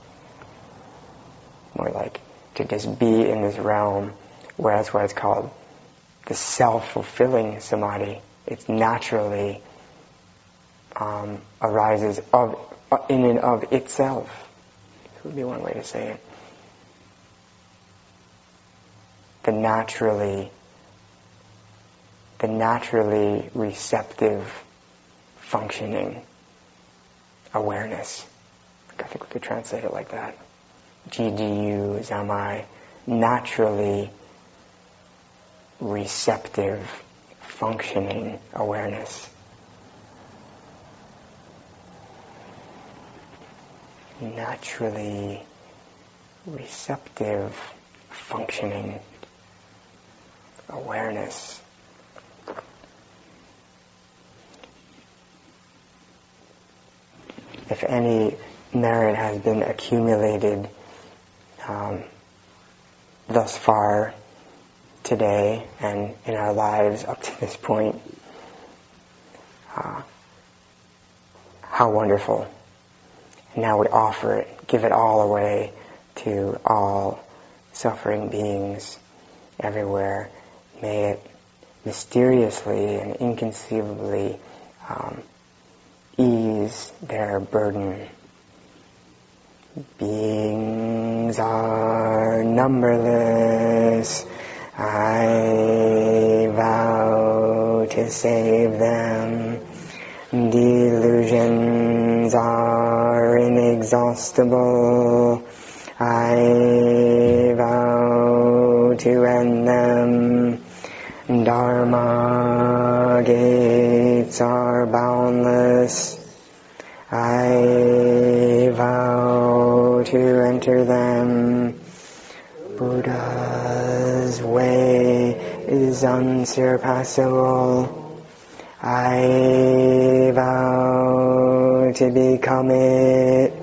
More like to just be in this realm, where that's why it's called the self-fulfilling samadhi. It's naturally um, arises of in and of itself. This would be one way to say it. The naturally, the naturally receptive functioning awareness. I think we could translate it like that. G D U Zamai, naturally receptive functioning awareness. Naturally receptive functioning awareness. If any merit has been accumulated um, thus far today and in our lives up to this point, uh, how wonderful. And now we offer it, give it all away to all suffering beings everywhere. May it mysteriously and inconceivably um, ease their burden. Beings are numberless. I vow to save them. Delusions are inexhaustible. I vow to end them. Dharma gates are boundless. I vow to enter them. Buddha's way is unsurpassable. I vow to become it.